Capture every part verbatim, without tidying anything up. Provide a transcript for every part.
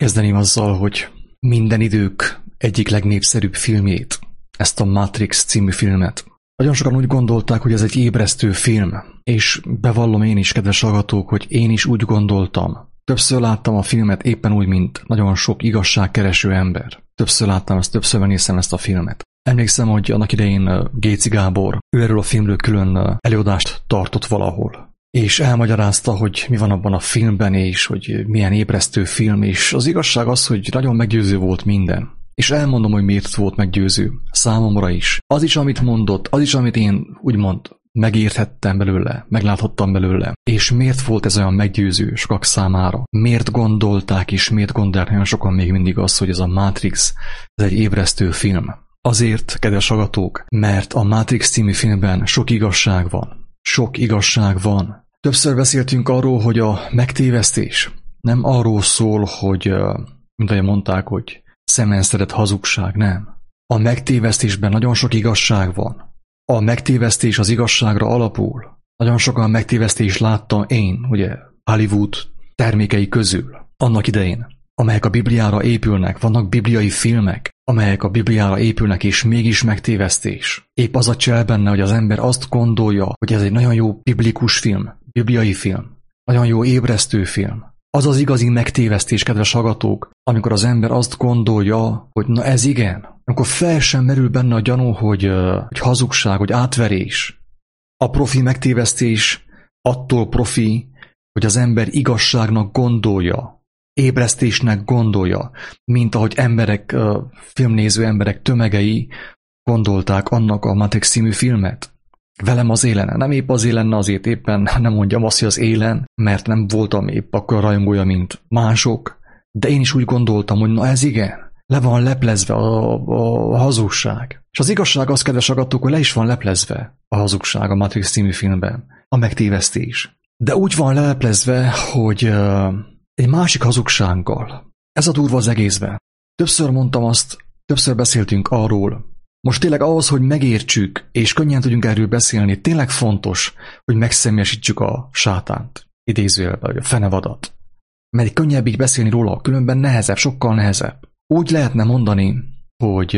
Kezdeném azzal, hogy minden idők egyik legnépszerűbb filmjét, ezt a Matrix című filmet. Nagyon sokan úgy gondolták, hogy ez egy ébresztő film, és bevallom én is, kedves hallgatók, hogy én is úgy gondoltam. Többször láttam a filmet éppen úgy, mint nagyon sok igazságkereső ember. Többször láttam ezt, többször megnéztem ezt a filmet. Emlékszem, hogy annak idején Géci Gábor, ő erről a filmről külön előadást tartott valahol. És elmagyarázta, hogy mi van abban a filmben, és hogy milyen ébresztő film, és az igazság az, hogy nagyon meggyőző volt minden. És elmondom, hogy miért volt meggyőző. Számomra is. Az is, amit mondott, az is, amit én úgymond megérthettem belőle, megláthattam belőle. És miért volt ez olyan meggyőző sokak számára? Miért gondolták, és miért gondolják nagyon sokan még mindig azt, hogy ez a Matrix, ez egy ébresztő film? Azért, kedves hallgatók, mert a Matrix című filmben sok igazság van. Sok igazság van. Többször beszéltünk arról, hogy a megtévesztés nem arról szól, hogy, mint ahogy mondták, hogy szemenszedett hazugság, nem. A megtévesztésben nagyon sok igazság van. A megtévesztés az igazságra alapul. Nagyon sokan megtévesztést láttam én, ugye, Hollywood termékei közül, annak idején, amelyek a Bibliára épülnek, vannak bibliai filmek, amelyek a Bibliára épülnek, és mégis megtévesztés. Épp az a csel benne, hogy az ember azt gondolja, hogy ez egy nagyon jó biblikus film, bibliai film, nagyon jó ébresztő film. Az az igazi megtévesztés, kedves hallgatók, amikor az ember azt gondolja, hogy na ez igen, amikor fel sem merül benne a gyanú, hogy, hogy hazugság, hogy átverés. A profi megtévesztés attól profi, hogy az ember igazságnak gondolja, ébresztésnek gondolja, mint ahogy emberek, filmnéző emberek tömegei gondolták annak a Matrix című filmet. Velem az élen. Nem épp az élen, azért éppen nem mondjam azt, hogy az élen, mert nem voltam épp akkor a rajongója, mint mások, de én is úgy gondoltam, hogy na ez igen, le van leplezve a, a, a hazugság. És az igazság az, kedves hallgatók, hogy le is van leplezve a hazugság a Matrix című filmben, a megtévesztés. De úgy van leleplezve, hogy uh, egy másik hazugsággal. Ez a durva az egészben. Többször mondtam azt, többször beszéltünk arról. Most tényleg ahhoz, hogy megértsük, és könnyen tudjunk erről beszélni, tényleg fontos, hogy megszemélyesítsük a sátánt, idézőjelben, vagy a fenevadat. Mert könnyebb így beszélni róla, különben nehezebb, sokkal nehezebb. Úgy lehetne mondani, hogy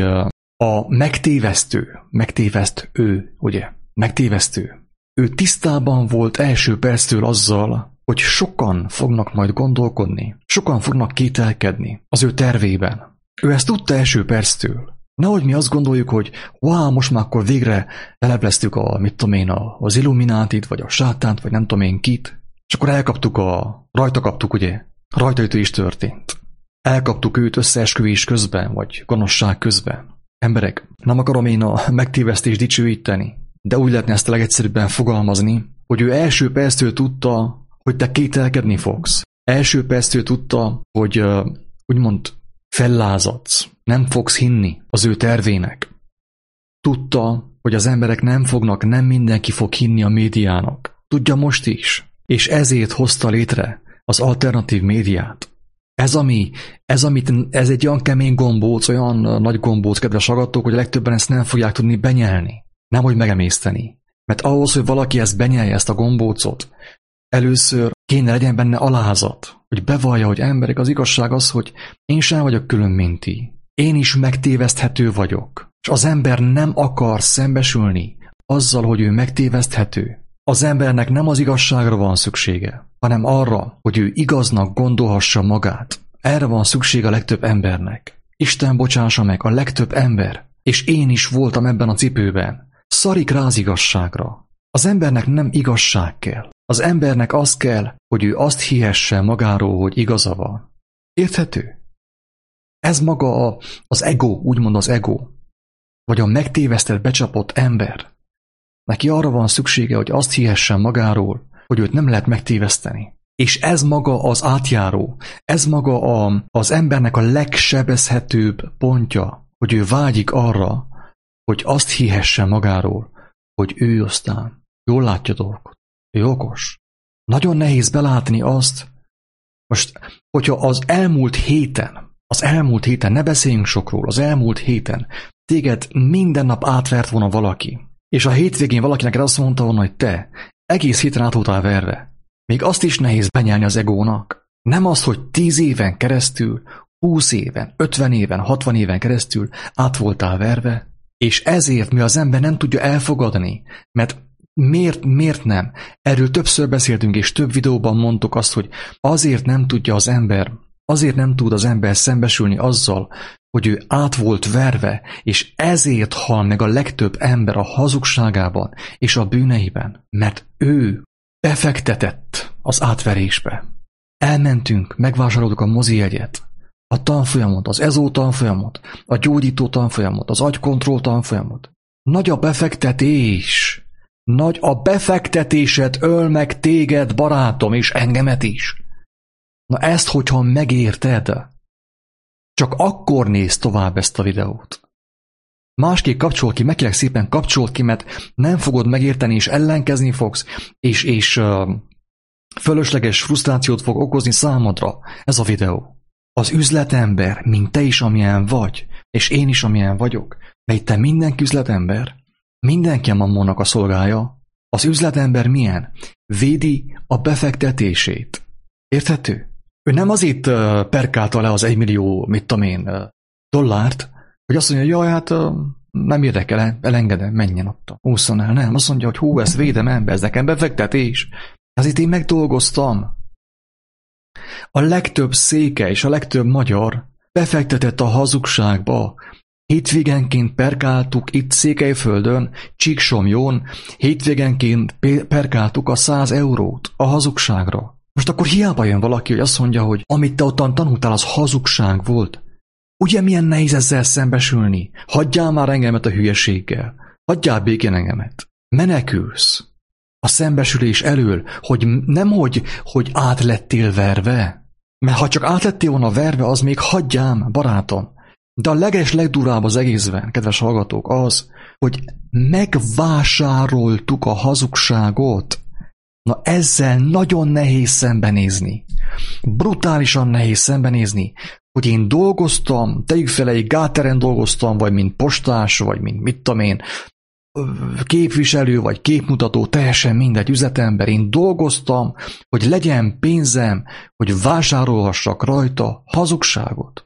a megtévesztő, megtéveszt ő, ugye, megtévesztő. Ő tisztában volt első perctől azzal, hogy sokan fognak majd gondolkodni, sokan fognak kételkedni az ő tervében. Ő ezt tudta első perctől. Nehogy mi azt gondoljuk, hogy wow, most már akkor végre lelepleztük a, mit tudom én, az Illuminátit, vagy a sátánt, vagy nem tudom én kit, és akkor elkaptuk a, rajta kaptuk, ugye, rajta is történt. Elkaptuk őt összeesküvés közben, vagy gonoszság közben. Emberek, nem akarom én a megtévesztést dicsőíteni, de úgy lehetne ezt a legegyszerűbben fogalmazni, hogy ő első perctől tudta, hogy te kételkedni fogsz. Első perctől tudta, hogy uh, úgymond fellázadsz, nem fogsz hinni az ő tervének. Tudta, hogy az emberek nem fognak, nem mindenki fog hinni a médiának. Tudja most is. És ezért hozta létre az alternatív médiát. Ez, ami, ez, amit, ez egy olyan kemény gombóc, olyan nagy gombóc, kedves hallgatók, hogy a legtöbben ezt nem fogják tudni benyelni. Nem, hogy megemészteni. Mert ahhoz, hogy valaki ezt benyelje, ezt a gombócot, először kéne legyen benne alázat, hogy bevallja, hogy emberek, az igazság az, hogy én sem vagyok külön, mint ti. Én is megtéveszthető vagyok. És az ember nem akar szembesülni azzal, hogy ő megtéveszthető. Az embernek nem az igazságra van szüksége, hanem arra, hogy ő igaznak gondolhassa magát. Erre van szüksége a legtöbb embernek. Isten bocsássa meg, a legtöbb ember, és én is voltam ebben a cipőben. Szarik rá az igazságra. Az embernek nem igazság kell. Az embernek az kell, hogy ő azt hihesse magáról, hogy igaza van. Érthető? Ez maga a, az ego, úgymond az ego. Vagy a megtévesztett, becsapott ember. Neki arra van szüksége, hogy azt hihessen magáról, hogy őt nem lehet megtéveszteni. És ez maga az átjáró, ez maga a, az embernek a legsebezhetőbb pontja, hogy ő vágyik arra, hogy azt hihesse magáról, hogy ő aztán jól látja dolgot, ő okos. Nagyon nehéz belátni azt, most, hogyha az elmúlt héten, az elmúlt héten, ne beszéljünk sokról, az elmúlt héten téged minden nap átvert volna valaki, és a hétvégén valakinek azt mondta volna, hogy te egész héten át voltál verve. Még azt is nehéz benyelni az egónak. Nem az, hogy tíz éven keresztül, húsz éven, ötven éven, hatvan éven keresztül át voltál verve, és ezért mi az ember nem tudja elfogadni, mert miért, miért nem? Erről többször beszéltünk, és több videóban mondtuk azt, hogy azért nem tudja az ember, azért nem tud az ember szembesülni azzal, hogy ő át volt verve, és ezért hal meg a legtöbb ember a hazugságában és a bűneiben, mert ő befektetett az átverésbe. Elmentünk, megvásároltuk a mozijegyet, a tanfolyamot, az ezó tanfolyamot, a gyógyító tanfolyamot, az agykontroll tanfolyamot. Nagy a befektetés! Nagy a befektetésed öl meg téged, barátom, és engemet is. Na ezt, hogyha megérted, csak akkor nézd tovább ezt a videót. Másképp kapcsol ki, meg kérlek szépen kapcsolt ki, mert nem fogod megérteni, és ellenkezni fogsz, és, és uh, fölösleges frusztrációt fog okozni számodra ez a videó. Az üzletember, mint te is, amilyen vagy, és én is, amilyen vagyok, mert te mindenki üzletember, mindenki a mammónak a szolgája. Az üzletember milyen? Védi a befektetését. Érthető? Ő nem azért uh, perkálta le az egymillió, mit tudom én, uh, dollárt, hogy azt mondja, jaj, hát uh, nem érdekel, elengedem, menjen ott. Ússzon el, nem. Azt mondja, hogy hú, ezt védem ember, ez nekem befektetés. Azért én megdolgoztam. A legtöbb széke és a legtöbb magyar befektetett a hazugságba. Hétvégenként perkáltuk itt Székelyföldön, Csíksomlyón, hétvégenként perkáltuk a száz eurót a hazugságra. Most akkor hiába jön valaki, hogy azt mondja, hogy amit te ottan tanultál, az hazugság volt. Ugye milyen nehéz ezzel szembesülni? Hagyjál már engemet a hülyeséggel. Hagyjál békén engemet. Menekülsz a szembesülés elől, hogy nem hogy, hogy át lettél verve. Mert ha csak át lettél volna verve, az még hagyjám, barátom. De a leges legdurább az egészben, kedves hallgatók, az, hogy megvásároltuk a hazugságot. Na ezzel nagyon nehéz szembenézni. Brutálisan nehéz szembenézni, hogy én dolgoztam, tegyük fel egy gáteren dolgoztam, vagy mint postás, vagy mint mit tudom én, képviselő, vagy képmutató, teljesen mindegy üzletember. Én dolgoztam, hogy legyen pénzem, hogy vásárolhassak rajta hazugságot.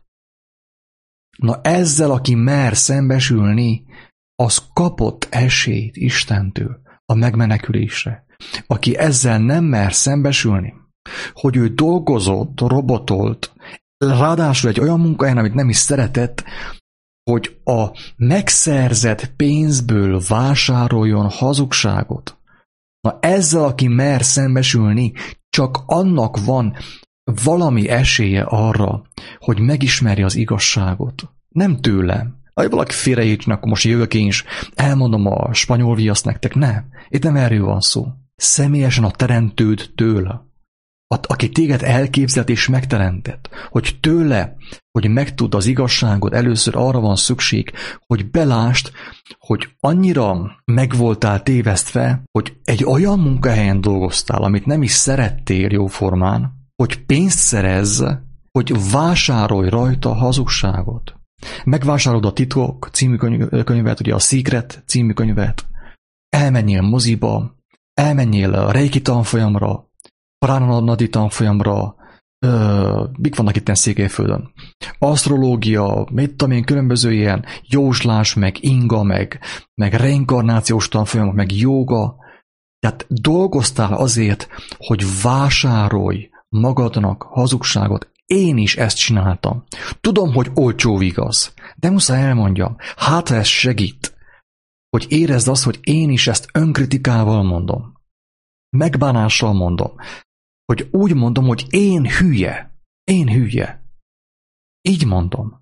Na ezzel, aki mer szembesülni, az kapott esélyt Istentől a megmenekülésre. Aki ezzel nem mer szembesülni, hogy ő dolgozott, robotolt, ráadásul egy olyan munkahelyen, amit nem is szeretett, hogy a megszerzett pénzből vásároljon hazugságot. Na ezzel, aki mer szembesülni, csak annak van valami esélye arra, hogy megismerje az igazságot. Nem tőlem. Ha valaki félreértsen, akkor most jövök én is, elmondom a spanyol viaszt nektek. Nem. Itt nem erről van szó. Személyesen a teremtődtől, aki téged elképzelt és megteremtett, hogy tőle, hogy megtudd az igazságot, először arra van szükség, hogy belásd, hogy annyira megvoltál tévesztve, hogy egy olyan munkahelyen dolgoztál, amit nem is szerettél jóformán, hogy pénzt szerezz, hogy vásárolj rajta hazugságot. Megvásárolod a Titok című könyvet, ugye a Secret című könyvet, elmenjél moziba, elmenjél a Reiki tanfolyamra, Prana Nadi tanfolyamra, ö, mik vannak itten Székelyföldön? Asztrológia, mit tudom én, különböző ilyen jóslás, meg inga, meg, meg reinkarnációs tanfolyamok, meg jóga. Tehát dolgoztál azért, hogy vásárolj magadnak hazugságot. Én is ezt csináltam. Tudom, hogy olcsó igaz, de muszáj elmondjam, hát ha ez segít, hogy érezd azt, hogy én is ezt önkritikával mondom. Megbánással mondom, hogy úgy mondom, hogy én hülye, én hülye. Így mondom.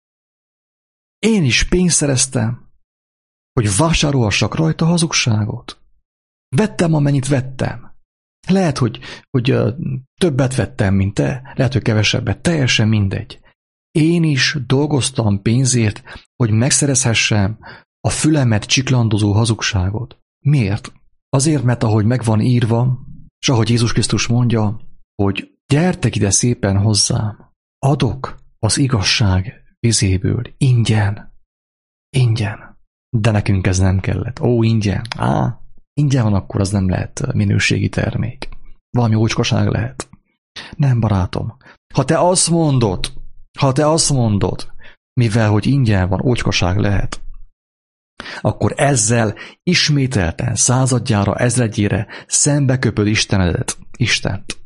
Én is pénzt szereztem, hogy vásárolhassak rajta hazugságot. Vettem, amennyit vettem. Lehet, hogy, hogy többet vettem, mint te, lehet, hogy kevesebbet, teljesen mindegy. Én is dolgoztam pénzért, hogy megszerezhessem a fülemet csiklandozó hazugságot. Miért? Azért, mert ahogy meg van írva, és ahogy Jézus Krisztus mondja, hogy gyertek ide szépen hozzám, adok az igazság vizéből, ingyen, ingyen. De nekünk ez nem kellett. Ó, ingyen, á, ingyen van, akkor az nem lehet minőségi termék. Valami ócskaság lehet. Nem, barátom. Ha te azt mondod, ha te azt mondod, mivel hogy ingyen van, ócskaság lehet, akkor ezzel ismételten, századjára, ezredjére szembeköpöd Istenedet, Istent.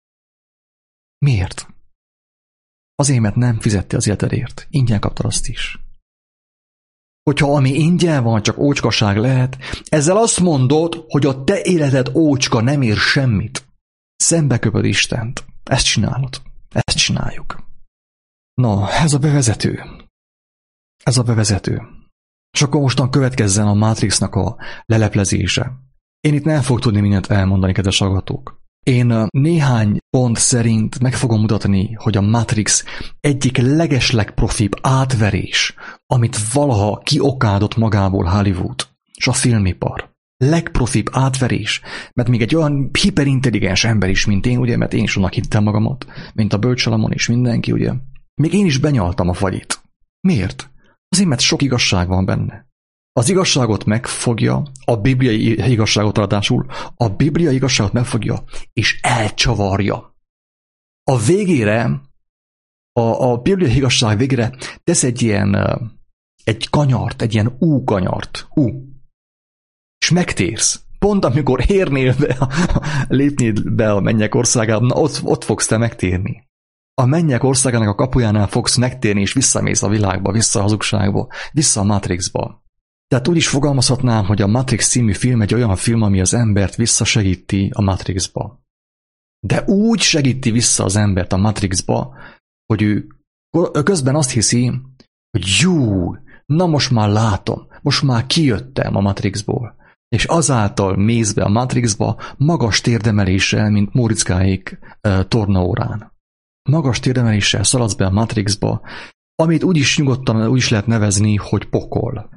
Miért? Azért, mert nem fizette az életedért. Ingyen kaptad azt is. Hogyha ami ingyen van, csak ócskaság lehet, ezzel azt mondod, hogy a te életed ócska, nem ér semmit. Szembeköpöd Istent. Ezt csinálod. Ezt csináljuk. Na, ez a bevezető. Ez a bevezető. És akkor mostan következzen a Matrixnak a leleplezése. Én itt nem fogok tudni mindent elmondani, kedves hallgatók. Én néhány pont szerint meg fogom mutatni, hogy a Matrix egyik legeslegprofibb átverés, amit valaha kiokádott magából Hollywood és a filmipar. Legprofibb átverés, mert még egy olyan hiperintelligens ember is, mint én, ugye, mert én is annak hittem magamat, mint a Bölcsalamon és mindenki, ugye. Még én is benyaltam a fagyit. Miért? Azért, mert sok igazság van benne. Az igazságot megfogja, a bibliai igazságot ráadásul, a bibliai igazságot megfogja, és elcsavarja. A végére, a, a bibliai igazság végére tesz egy ilyen, egy kanyart, egy ilyen U-kanyart, U. És megtérsz. Pont amikor érnél be, lépnél be a mennyek országába, na ott, ott fogsz te megtérni. A mennyek országának a kapujánál fogsz megtérni, és visszamész a világba, vissza a hazugságba, vissza a Matrixba. Tehát úgy is fogalmazhatnám, hogy a Matrix című film egy olyan film, ami az embert visszasegíti a Matrixba. De úgy segíti vissza az embert a Matrixba, hogy ő közben azt hiszi, hogy jó, na most már látom, most már kijöttem a Matrixból. És azáltal mész be a Matrixba magas térdemeléssel, mint Móriczkáék e, tornaórán. Magas térdemeléssel szaladsz be a Matrixba, amit úgy is nyugodtan úgy is lehet nevezni, hogy pokol.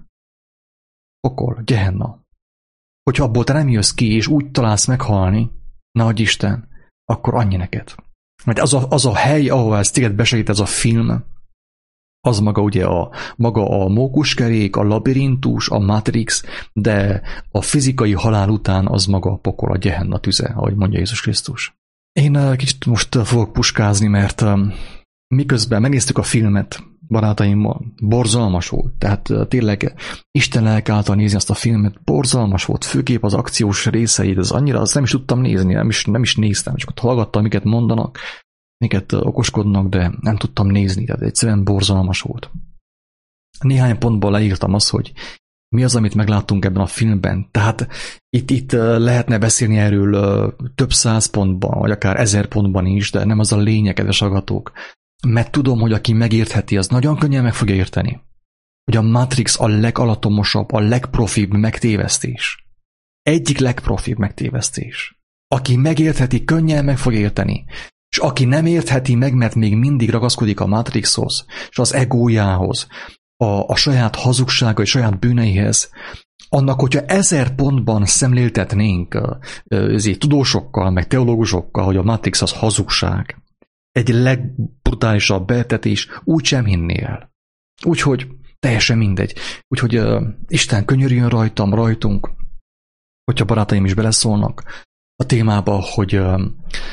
Pokol, Gehenna. Hogyha abból te nem jössz ki, és úgy találsz meghalni, nagy Isten, akkor annyi neked. Mert az a, az a hely, ahol ez téged besegít ez a film, az maga ugye a, maga a mókuskerék, a labirintus, a Matrix, de a fizikai halál után az maga a pokol, a Gehenna tüze, ahogy mondja Jézus Krisztus. Én kicsit most fogok puskázni, mert miközben megnéztük a filmet barátaimmal, borzalmas volt. Tehát tényleg Isten lelke által nézni azt a filmet, borzalmas volt, főképp az akciós részeit, az annyira, azt nem is tudtam nézni, nem is, nem is néztem, csak ott hallgattam, miket mondanak, miket okoskodnak, de nem tudtam nézni, tehát egyszerűen borzalmas volt. Néhány pontból leírtam azt, hogy mi az, amit megláttunk ebben a filmben. Tehát itt, itt lehetne beszélni erről több száz pontban, vagy akár ezer pontban is, de nem az a lényeg, kedves hallgatók. Mert tudom, hogy aki megértheti, az nagyon könnyen meg fogja érteni. Hogy a Matrix a legalatomosabb, a legprofibb megtévesztés. Egyik legprofibb megtévesztés. Aki megértheti, könnyen meg fog érteni. És aki nem értheti meg, mert még mindig ragaszkodik a Matrixhoz, és az egójához, a, a saját hazugsága, és saját bűneihez, annak, hogyha ezer pontban szemléltetnénk ezért tudósokkal, meg teológusokkal, hogy a Matrix az hazugság, egy legbrutálisabb betetés, úgy sem hinné el. Úgyhogy teljesen mindegy. Úgyhogy uh, Isten könyörüljön rajtam, rajtunk, hogyha barátaim is beleszólnak a témába, hogy, uh,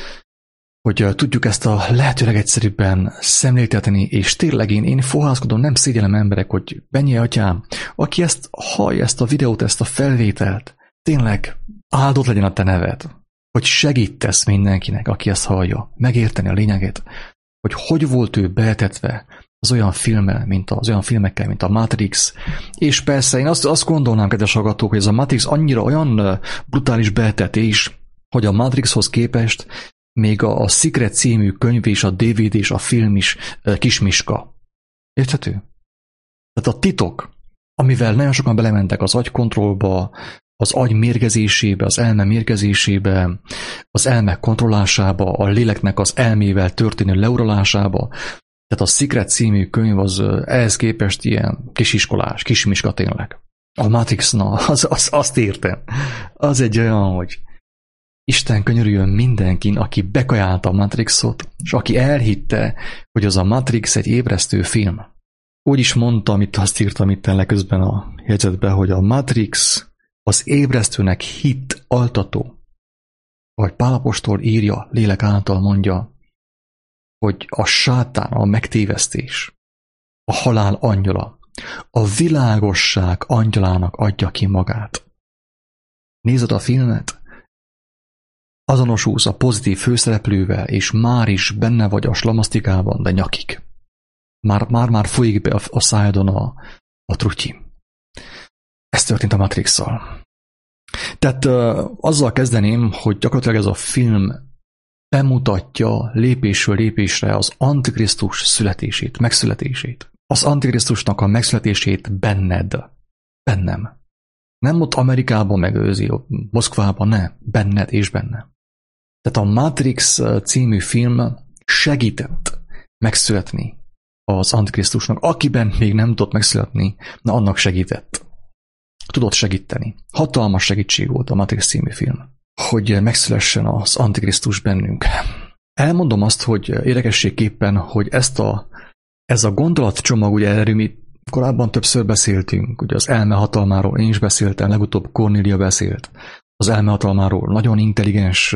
hogy uh, tudjuk ezt a lehetőleg egyszerűbben szemléltetni, és tényleg én, én fohászkodom, nem szégyellem emberek, hogy Benyi atyám, aki ezt hallja, ezt a videót, ezt a felvételt, tényleg áldott legyen a te neved, hogy segítesz mindenkinek, aki ezt hallja, megérteni a lényeget, hogy hogy volt ő beetetve az olyan filmmel, mint az olyan filmekkel, mint a Matrix, és persze én azt, azt gondolnám, kedves hallgatók, hogy ez a Matrix annyira olyan brutális beetetés, hogy a Matrixhoz képest még a, a Secret című könyv és a dé vé dé és a film is kismiska. Érthető? Tehát a titok, amivel nagyon sokan belementek az agykontrollba, az agy mérgezésébe, az elme mérgezésébe, az elme kontrollásába, a léleknek az elmével történő leuralásába. Tehát a Secret című könyv az ehhez képest ilyen kisiskolás, kismiska tényleg. A Matrix, na, az, az, azt értem. Az egy olyan, hogy Isten könyörüljön mindenkin, aki bekajálta a Matrixot, és aki elhitte, hogy az a Matrix egy ébresztő film. Úgy is mondtam, itt azt írtam itt leközben a jegyzetben, hogy a Matrix az ébresztőnek hit altató. vagy Pál apostol írja, lélek által mondja, hogy a sátán, a megtévesztés, a halál angyala, a világosság angyalának adja ki magát. Nézed a filmet, azonosulsz a pozitív főszereplővel, és már is benne vagy a slamasztikában, de nyakig. Már-már folyik be a, a szájadon a, a trutyi. Ez történt a Matrix-szal. Tehát uh, azzal kezdeném, hogy gyakorlatilag ez a film bemutatja lépésről lépésre az Antikrisztus születését, megszületését. Az Antikrisztusnak a megszületését benned. Bennem. Nem ott Amerikában megőzi, Moszkvában, ne. Benned és benne. Tehát a Matrix című film segített megszületni az Antikrisztusnak. Akiben még nem tudott megszületni, na annak segített. Tudott segíteni. Hatalmas segítség volt a Matrix című film, hogy megszülessen az Antikrisztus bennünk. Elmondom azt, hogy érdekességképpen, hogy ezt a, ez a gondolatcsomag, ugye erről mi korábban többször beszéltünk, ugye az elme hatalmáról én is beszéltem, legutóbb Cornélia beszélt. Az elme hatalmáról nagyon intelligens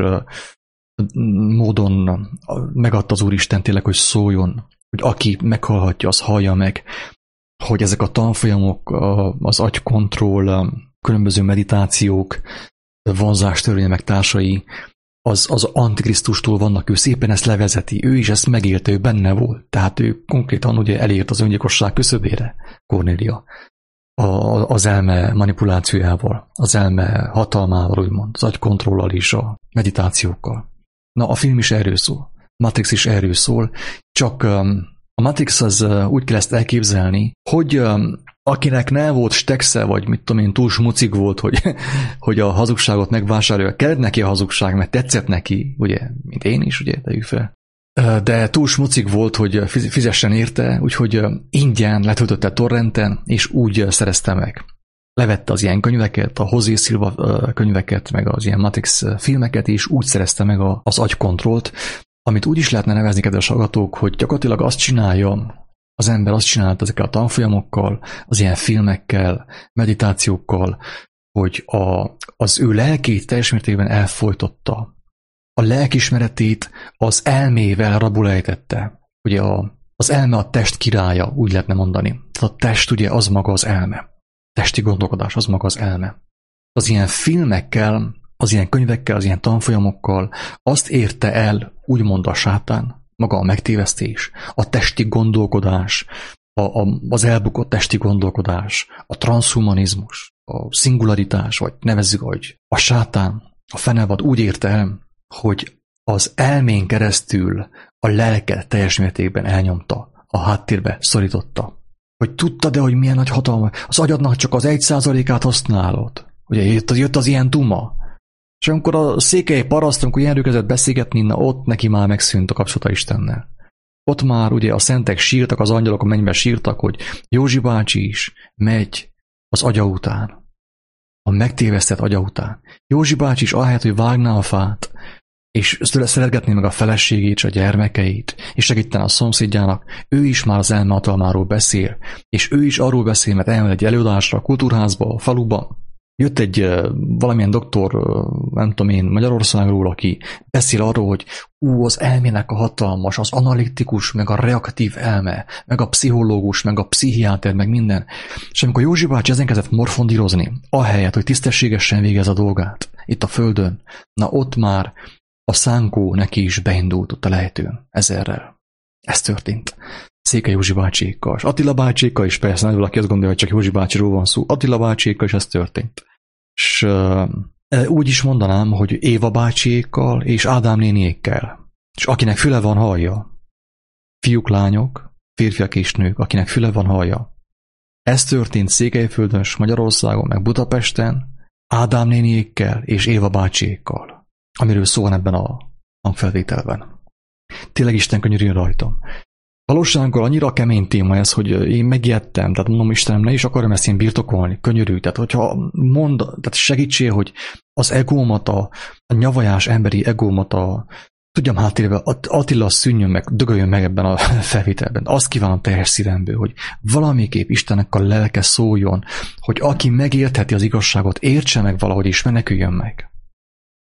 módon megadta az Úristen tényleg, hogy szóljon, hogy aki meghallhatja, az hallja meg, hogy ezek a tanfolyamok, az agykontroll, különböző meditációk, vonzástörvénye meg társai, az, az Antikrisztustól vannak, ő szépen ezt levezeti, ő is ezt megélte, ő benne volt, tehát ő konkrétan ugye elért az öngyilkosság küszöbére, Cornélia, a, az elme manipulációjával, az elme hatalmával, úgymond, az agykontrollal és a meditációkkal. Na, a film is erről szól, Matrix is erről szól, csak um, a Matrix az uh, úgy kell ezt elképzelni, hogy um, akinek nem volt steksze, vagy mit tudom én, túl smucig volt, hogy, hogy a hazugságot megvásárolja, kellett neki a hazugság, mert tetszett neki, ugye, mint én is, ugye, tegyük fel. De túl smucig volt, hogy fizessen érte, úgyhogy ingyen letöltötte torrenten, és úgy szerezte meg. Levette az ilyen könyveket, a José Silva könyveket, meg az ilyen Matrix filmeket, és úgy szerezte meg az agykontrollt, amit úgy is lehetne nevezni, kedves hallgatók, hogy gyakorlatilag azt csinálja, az ember azt csinálta ezekkel a tanfolyamokkal, az ilyen filmekkel, meditációkkal, hogy a, az ő lelkét teljes mértékben elfojtotta. A lelkismeretét az elmével rabulejtette. Ugye a, az elme a test királya, úgy lehetne mondani. A test ugye az maga az elme. Testi gondolkodás az maga az elme. Az ilyen filmekkel, az ilyen könyvekkel, az ilyen tanfolyamokkal azt érte el, úgymond a sátán, maga a megtévesztés, a testi gondolkodás, a, a, az elbukott testi gondolkodás, a transhumanizmus, a szingularitás, vagy nevezzük, hogy a sátán, a fenevad úgy érte el, hogy az elmén keresztül a lelket teljes mértékben elnyomta, a háttérbe szorította. Hogy tudtad-e, hogy milyen nagy hatalma, az agyadnak csak az egy százalékát használod. Ugye jött az, jött az ilyen duma. És amikor a székely paraszt, amikor ilyenről kezdett beszélgetni, na ott neki már megszűnt a kapcsolata Istennel. Ott már ugye a szentek sírtak, az angyalok a mennyben sírtak, hogy Józsi bácsi is megy az agya után. A megtévesztett agya után. Józsi bácsi is ahelyett, hogy vágná a fát, és szeretgetné meg a feleségét és a gyermekeit, és segítene a szomszédjának, ő is már az elme hatalmáról beszél, és ő is arról beszél, mert elmegy egy előadásra a kultúrházba, a faluba. Jött egy uh, valamilyen doktor, uh, nem tudom én, Magyarországról, aki beszél arról, hogy ú, az elmének a hatalmas, az analitikus, meg a reaktív elme, meg a pszichológus, meg a pszichiáter, meg minden. És amikor Józsi bácsi ezen kezdett morfondírozni, ahelyett, hogy tisztességesen végez a dolgát, itt a földön, na ott már a szánkó neki is beindult ott a lejtőn, ezerrel. Ez történt. Székely Józsi bácsékkal, és Attila bácsékkal is, persze, nagy valaki azt gondolja, hogy csak Józsi bácsiról van szó. Attila bácsékkal is ez történt. És uh, úgy is mondanám, hogy Éva bácsékkal és Ádám néniékkel. És akinek füle van, hallja. Fiúk, lányok, férfiak és nők, akinek füle van, hallja. Ez történt Székelyföldön és Magyarországon, meg Budapesten, Ádám néniékkel és Éva bácsékkal, amiről szó van ebben a hangfelvételben. Tényleg Isten könyörüljön rajtam. Valósággal annyira kemény téma ez, hogy én megijedtem, tehát mondom, Istenem, ne is akarom ezt én birtokolni, könyörű, tehát hogyha mond, tehát segítsél, hogy az egómat, a, a nyavajás emberi egómat, a, tudjam háttérve, Attila szűnjön meg, dögöljön meg ebben a felvételben. Azt kívánom teljes szívemből, hogy valamiképp Istennek a lelke szóljon, hogy aki megértheti az igazságot, értse meg valahogy és meneküljön meg.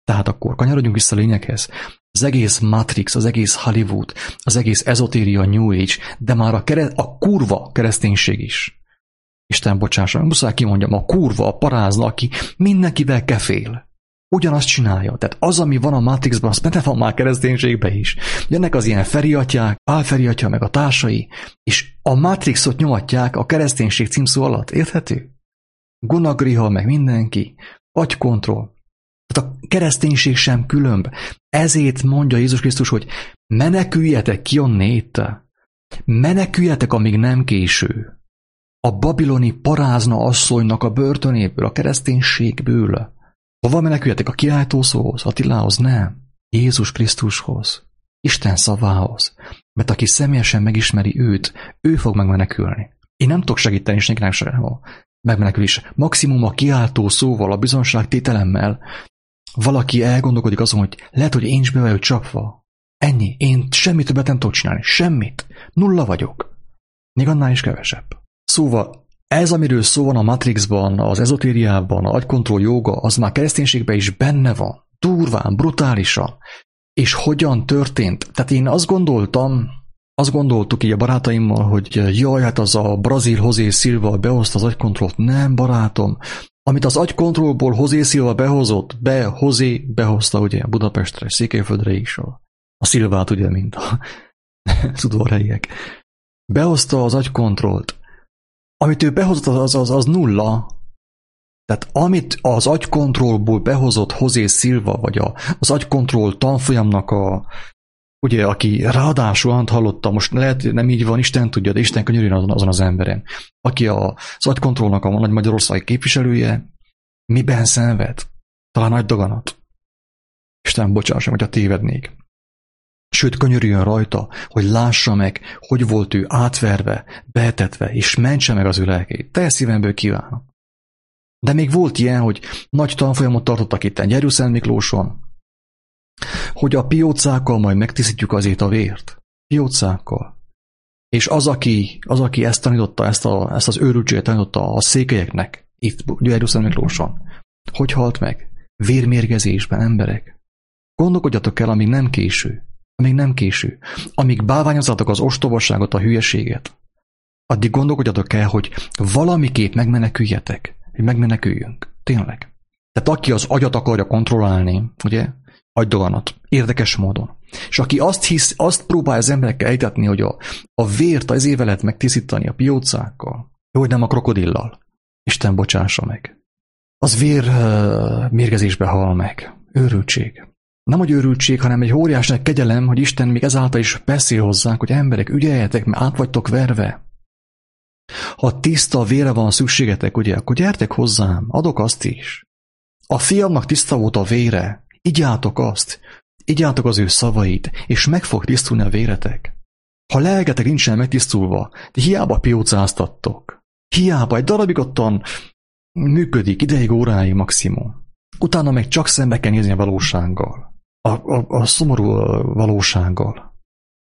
Tehát akkor kanyarodjunk vissza a lényeghez. Az egész Matrix, az egész Hollywood, az egész ezotéria, New Age, de már a, kere- a kurva kereszténység is. Isten bocsásson, muszáj kimondjam, a kurva, a parázna, aki mindenkivel kefél. Ugyanazt csinálja. Tehát az, ami van a Matrixban, az benne van már kereszténységben is. Jönnek az ilyen feriatyák, álferiatya, meg a társai, és a Matrixot nyomatják a kereszténység címszó alatt. Érthető? Gunagriha, meg mindenki. Agykontroll. Tehát a kereszténység sem különb. Ezért mondja Jézus Krisztus, hogy meneküljetek ki onnét. Meneküljetek, amíg nem késő. A babiloni parázna asszonynak a börtönéből, a kereszténységből. Hova meneküljetek? A kiáltószóhoz, Attilához? Nem. Jézus Krisztushoz. Isten szavához. Mert aki személyesen megismeri őt, ő fog megmenekülni. Én nem tudok segíteni senkinek sem a megmenekülés. Maximum a kiáltó szóval, a bizonságtételemmel valaki elgondolkodik azon, hogy lehet, hogy én is be vagyok csapva. Ennyi. Én semmit többet nem tudok csinálni. Semmit. Nulla vagyok. Még annál is kevesebb. Szóval ez, amiről szó van a Matrixban, az ezotériában, a agykontroll jóga, az már kereszténységben is benne van. Durván, brutálisan. És hogyan történt? Tehát én azt gondoltam, azt gondoltuk így a barátaimmal, hogy jaj, hát az a brazil José Silva behozta az agykontrollt. Nem, barátom. Amit az agykontrollból José Silva behozott, be, José behozta ugye Budapestre, Székelyföldre is, a, a Silvát ugye, mint a udvarhelyiek. Behozta az agykontrollt. Amit ő behozott, az, az, az nulla. Tehát amit az agykontrollból behozott José Silva, vagy a, az agykontroll tanfolyamnak a, ugye, aki ráadásul hallotta, most lehet, nem így van, Isten tudja, de Isten könyörüljön azon, azon az emberen, aki a, az agykontrollnak a nagy Magyarország képviselője, miben szenved? Talán nagy daganat. Isten bocsásson, hogyha tévednék. Sőt, könyörüljön rajta, hogy lássa meg, hogy volt ő átverve, betetve, és mentse meg az ő lelkét. Teljes szívemből kívánom. De még volt ilyen, hogy nagy tanfolyamot tartottak itt Jeruzsálem Miklóson, hogy a piócákkal majd megtisztítjuk azért a vért. Piócákkal. És az, aki, az, aki ezt tanította, ezt, a, ezt az őrültséget tanította a székelyeknek, itt Jeruzsálem Miklóson, hogy halt meg? Vérmérgezésben, emberek. Gondolkodjatok el, amíg nem késő. Amíg nem késő. Amíg bálványozzátok az ostobaságot, a hülyeséget, addig gondolkodjatok el, hogy valamiképp megmeneküljetek. Hogy megmeneküljünk. Tényleg. Tehát aki az agyat akarja kontrollálni, ugye, agydoganat, érdekes módon. És aki azt hisz, azt próbálja az emberekkel ejtetni, hogy a, a vért az éve lehet megtisztítani a piócákkal, jó, hogy nem a krokodillal. Isten bocsássa meg. Az vér uh, mérgezésbe hal meg. Őrültség. Nem hogy őrültség, hanem egy óriás nagy kegyelem, hogy Isten még ezáltal is beszél hozzánk, hogy emberek, ügyeljetek, mert át vagytok verve. Ha tiszta vére van szükségetek, ugye, akkor gyertek hozzám, adok azt is. A fiamnak tiszta volt a vére, igyátok azt, igyátok az ő szavait, és meg fog tisztulni a véretek. Ha lelketek nincsen megtisztulva, de hiába piócáztattok, hiába egy darabig ottan működik, ideig, óráig maximum. Utána meg csak szembe kell nézni a valósággal. A, a, a szomorú valósággal.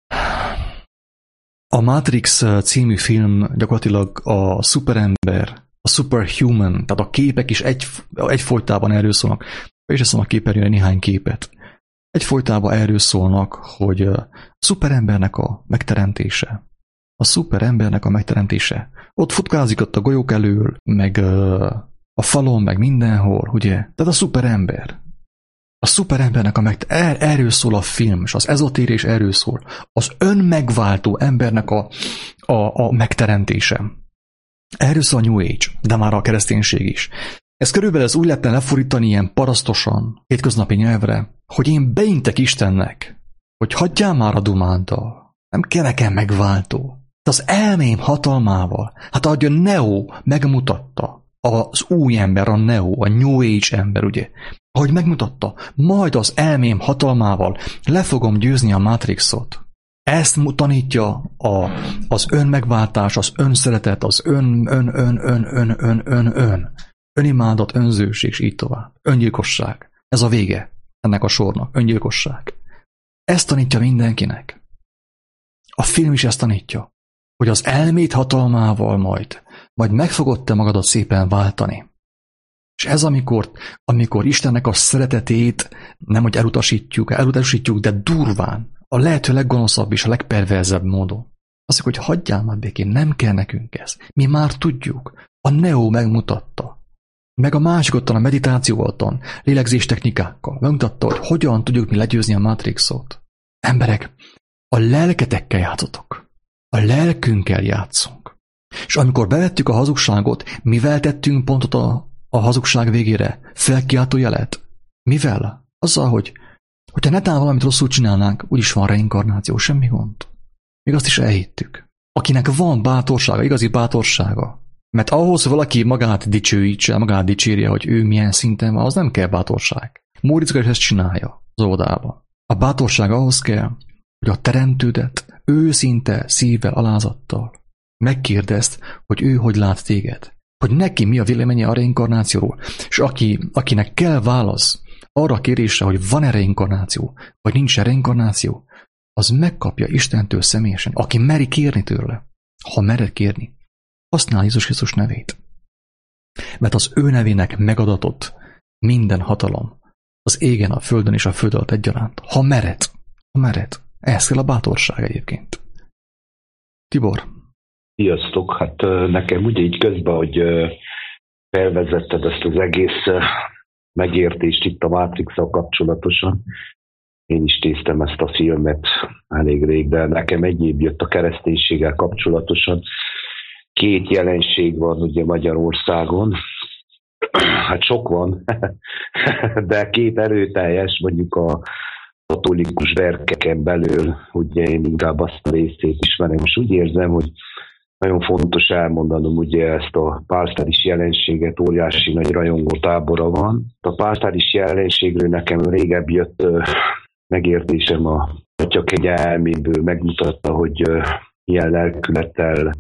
A Matrix című film gyakorlatilag a szuperember, a superhuman, tehát a képek is egy, egyfolytában erről szólnak, és ezt a képernyőre néhány képet. Egyfolytában erről szólnak, hogy a szuperembernek a megteremtése. A szuperembernek a megteremtése. Ott futkázik ott a golyók elől, meg a falon, meg mindenhol, ugye? Tehát a szuperember. A szuperembernek a meg... Er, erről szól a film, és az ezotéria erről szól. Az önmegváltó embernek a, a, a megteremtése. Erről szól a New Age, de már a kereszténység is. Ez körülbelül ez úgy lehetne lefordítani ilyen parasztosan, hétköznapi nyelvre, hogy én beintek Istennek, hogy hagyjál már a dumáddal. Nem kell nekem megváltó. De az elmém hatalmával, hát ahogy a Neo megmutatta, az új ember, a Neo, a New Age ember, ugye, ahogy megmutatta, majd az elmém hatalmával le fogom győzni a Matrixot. Ezt tanítja a, az önmegváltás, az önszeretet, az ön, ön, ön, ön, ön, ön, ön, ön. Önimádat, önzőség, és így tovább. Öngyilkosság. Ez a vége ennek a sornak. Öngyilkosság. Ezt tanítja mindenkinek. A film is ezt tanítja, hogy az elmét hatalmával majd, majd meg fogod te magadat szépen váltani. És ez amikor, amikor Istennek a szeretetét nem, hogy elutasítjuk, elutasítjuk, de durván, a lehető leggonoszabb és a legperverzebb módon. Azt mondjuk, hogy hagyjál már békén, nem kell nekünk ez. Mi már tudjuk. A Neo megmutatta. Meg a másik ottan, a meditáció ottan, lélegzés technikákkal megmutatta, hogy hogyan tudjuk mi legyőzni a Matrixot. Emberek, a lelketekkel játszotok. A lelkünkkel játszunk. És amikor bevettük a hazugságot, mivel tettünk pontot a, a hazugság végére? Felkiáltó jelet? Mivel? Azzal, hogy hogyha netán valamit rosszul csinálnánk, úgyis van reinkarnáció, semmi gond. Még azt is elhittük. Akinek van bátorsága, igazi bátorsága, mert ahhoz, hogy valaki magát dicsőítse, magát dicsérje, hogy ő milyen szinten van, az nem kell bátorság. Móriczka is ezt csinálja az oldalában. A bátorság ahhoz kell, hogy a teremtődet őszinte szívvel, alázattal megkérdezt, hogy ő hogy lát téged. Hogy neki mi a véleménye a reinkarnációról. És aki, akinek kell válasz arra a kérésre, hogy van-e reinkarnáció, vagy nincs-e reinkarnáció, az megkapja Istentől személyesen, aki meri kérni tőle. Ha mered kérni, használ Jézus Krisztus nevét. Mert az ő nevének megadatott minden hatalom az égen, a földön és a föld alatt egyaránt. Ha mered, ha mered. Ehhez kell a bátorság egyébként. Tibor. Sziasztok, hát nekem ugye így közben, hogy felvezetted ezt az egész megértést itt a Matrix-szal kapcsolatosan. Én is néztem ezt a filmet elég rég, de nekem egyéb jött a kereszténységgel kapcsolatosan. Két jelenség van ugye Magyarországon. Hát sok van, de két erőteljes, mondjuk a katolikus verkeken belül, ugye én inkább azt a részét ismerem, és úgy érzem, hogy nagyon fontos elmondanom ugye ezt a pálsztáris jelenséget, óriási nagy rajongó tábora van. A pálsztáris jelenségről nekem régebb jött megértésem a Atya kegyelméből, megmutatta, hogy milyen lelkülettel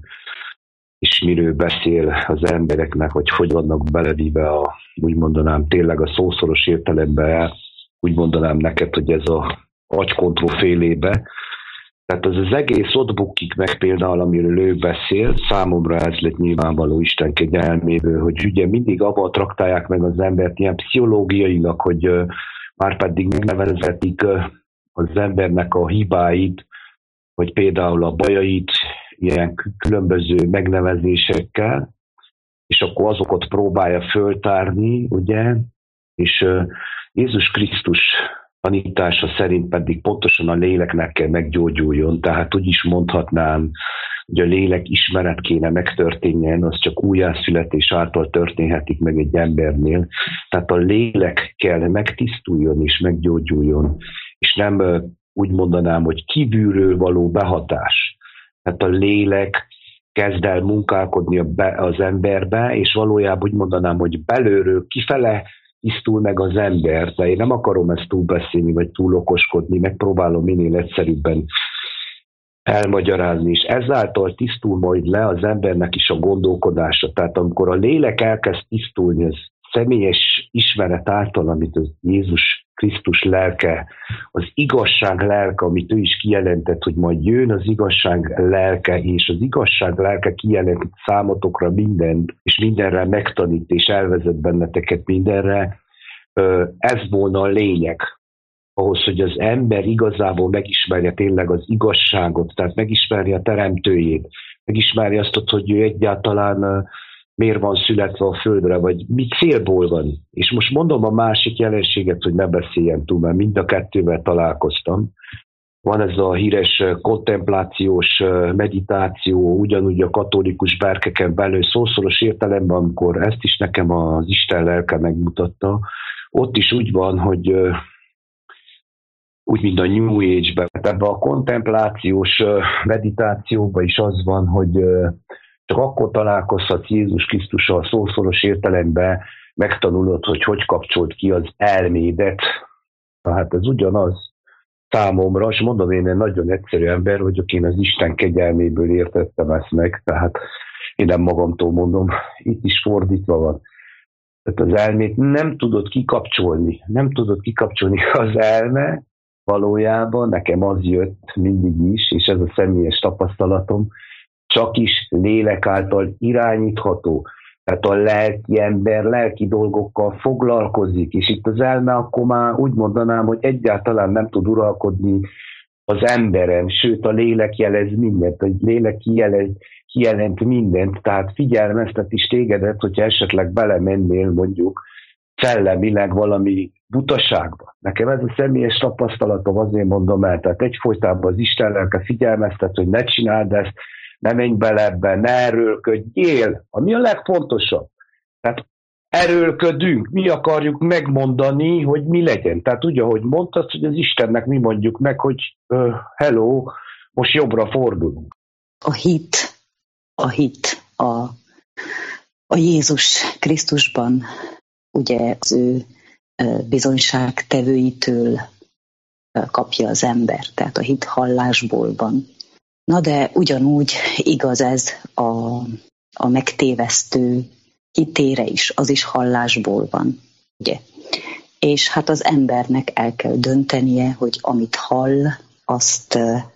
és miről beszél az embereknek, vagy hogy vannak belevíve a, úgy mondanám, tényleg a szószoros értelemben, úgy mondanám neked, hogy ez a agykontroll félébe. Tehát az az egész ott bukik meg például, amiről ő beszél, számomra ez lett nyilvánvaló Isten kegyelméből, hogy ugye mindig abban traktálják meg az embert ilyen pszichológiailag, hogy uh, már pedig megnevezhetik uh, az embernek a hibáit, vagy például a bajait ilyen különböző megnevezésekkel, és akkor azokat próbálja föltárni, ugye, és uh, Jézus Krisztus tanítása szerint pedig pontosan a léleknek kell meggyógyuljon, tehát úgy is mondhatnám, hogy a lélek ismeret kéne megtörténjen, az csak újjászületés által történhetik meg egy embernél. Tehát a lélek kell megtisztuljon és meggyógyuljon, és nem úgy mondanám, hogy kívülről való behatás. Tehát a lélek kezd el munkálkodni az emberbe, és valójában úgy mondanám, hogy belülről kifele tisztul meg az ember, de én nem akarom ezt túlbeszélni, vagy túl okoskodni, megpróbálom minél egyszerűbben elmagyarázni, és ezáltal tisztul majd le az embernek is a gondolkodása. Tehát amikor a lélek elkezd tisztulni, az személyes ismeret által, amit az Jézus Krisztus lelke, az igazság lelke, amit ő is kijelentett, hogy majd jön az igazság lelke, és az igazság lelke kijelentett számotokra mindent, és mindenre megtanít, és elvezet benneteket mindenre. Ez volna a lényeg ahhoz, hogy az ember igazából megismerje tényleg az igazságot, tehát megismerje a teremtőjét, megismerje azt, hogy ő egyáltalán miért van születve a földre, vagy mi célból van. És most mondom a másik jelenséget, hogy ne beszéljen túl, mert mind a kettővel találkoztam. Van ez a híres kontemplációs meditáció, ugyanúgy a katolikus berkeken belül, szószoros értelemben, amikor ezt is nekem az Isten lelke megmutatta. Ott is úgy van, hogy úgy, mint a New Age-ben. Ebben a kontemplációs meditációban is az van, hogy csak akkor találkozhatsz Jézus Krisztussal szószoros értelemben, megtanulod, hogy hogy kapcsolt ki az elmédet. Tehát ez ugyanaz számomra, és mondom, én egy nagyon egyszerű ember vagyok, én az Isten kegyelméből értettem ezt meg, tehát én nem magamtól mondom, itt is fordítva van. Tehát az elmét nem tudod kikapcsolni, nem tudod kikapcsolni az elme, valójában nekem az jött mindig is, és ez a személyes tapasztalatom, csak is lélek által irányítható. Tehát a lelki ember lelki dolgokkal foglalkozik, és itt az elme akkor már úgy mondanám, hogy egyáltalán nem tud uralkodni az emberen, sőt a lélek jelez mindent, a lélek kijelez, kijelent mindent, tehát figyelmeztet is tégedet, hogyha esetleg belemennél mondjuk szellemileg valami butaságba. Nekem ez a személyes tapasztalatom, azért mondom el, tehát egyfolytában az Isten lelke figyelmeztet, hogy ne csináld ezt, ne menj bele ebbe, ne erőlködjél, ami a legfontosabb. Tehát erőlködünk, mi akarjuk megmondani, hogy mi legyen. Tehát úgy, ahogy mondtad, hogy az Istennek mi mondjuk meg, hogy uh, hello, most jobbra fordulunk. A hit, a hit, a, a Jézus Krisztusban, ugye az ő bizonyságtevőitől kapja az ember, tehát a hit hallásból van. Na de ugyanúgy igaz ez a, a megtévesztő hitére is, az is hallásból van, ugye? És hát az embernek el kell döntenie, hogy amit hall, azt,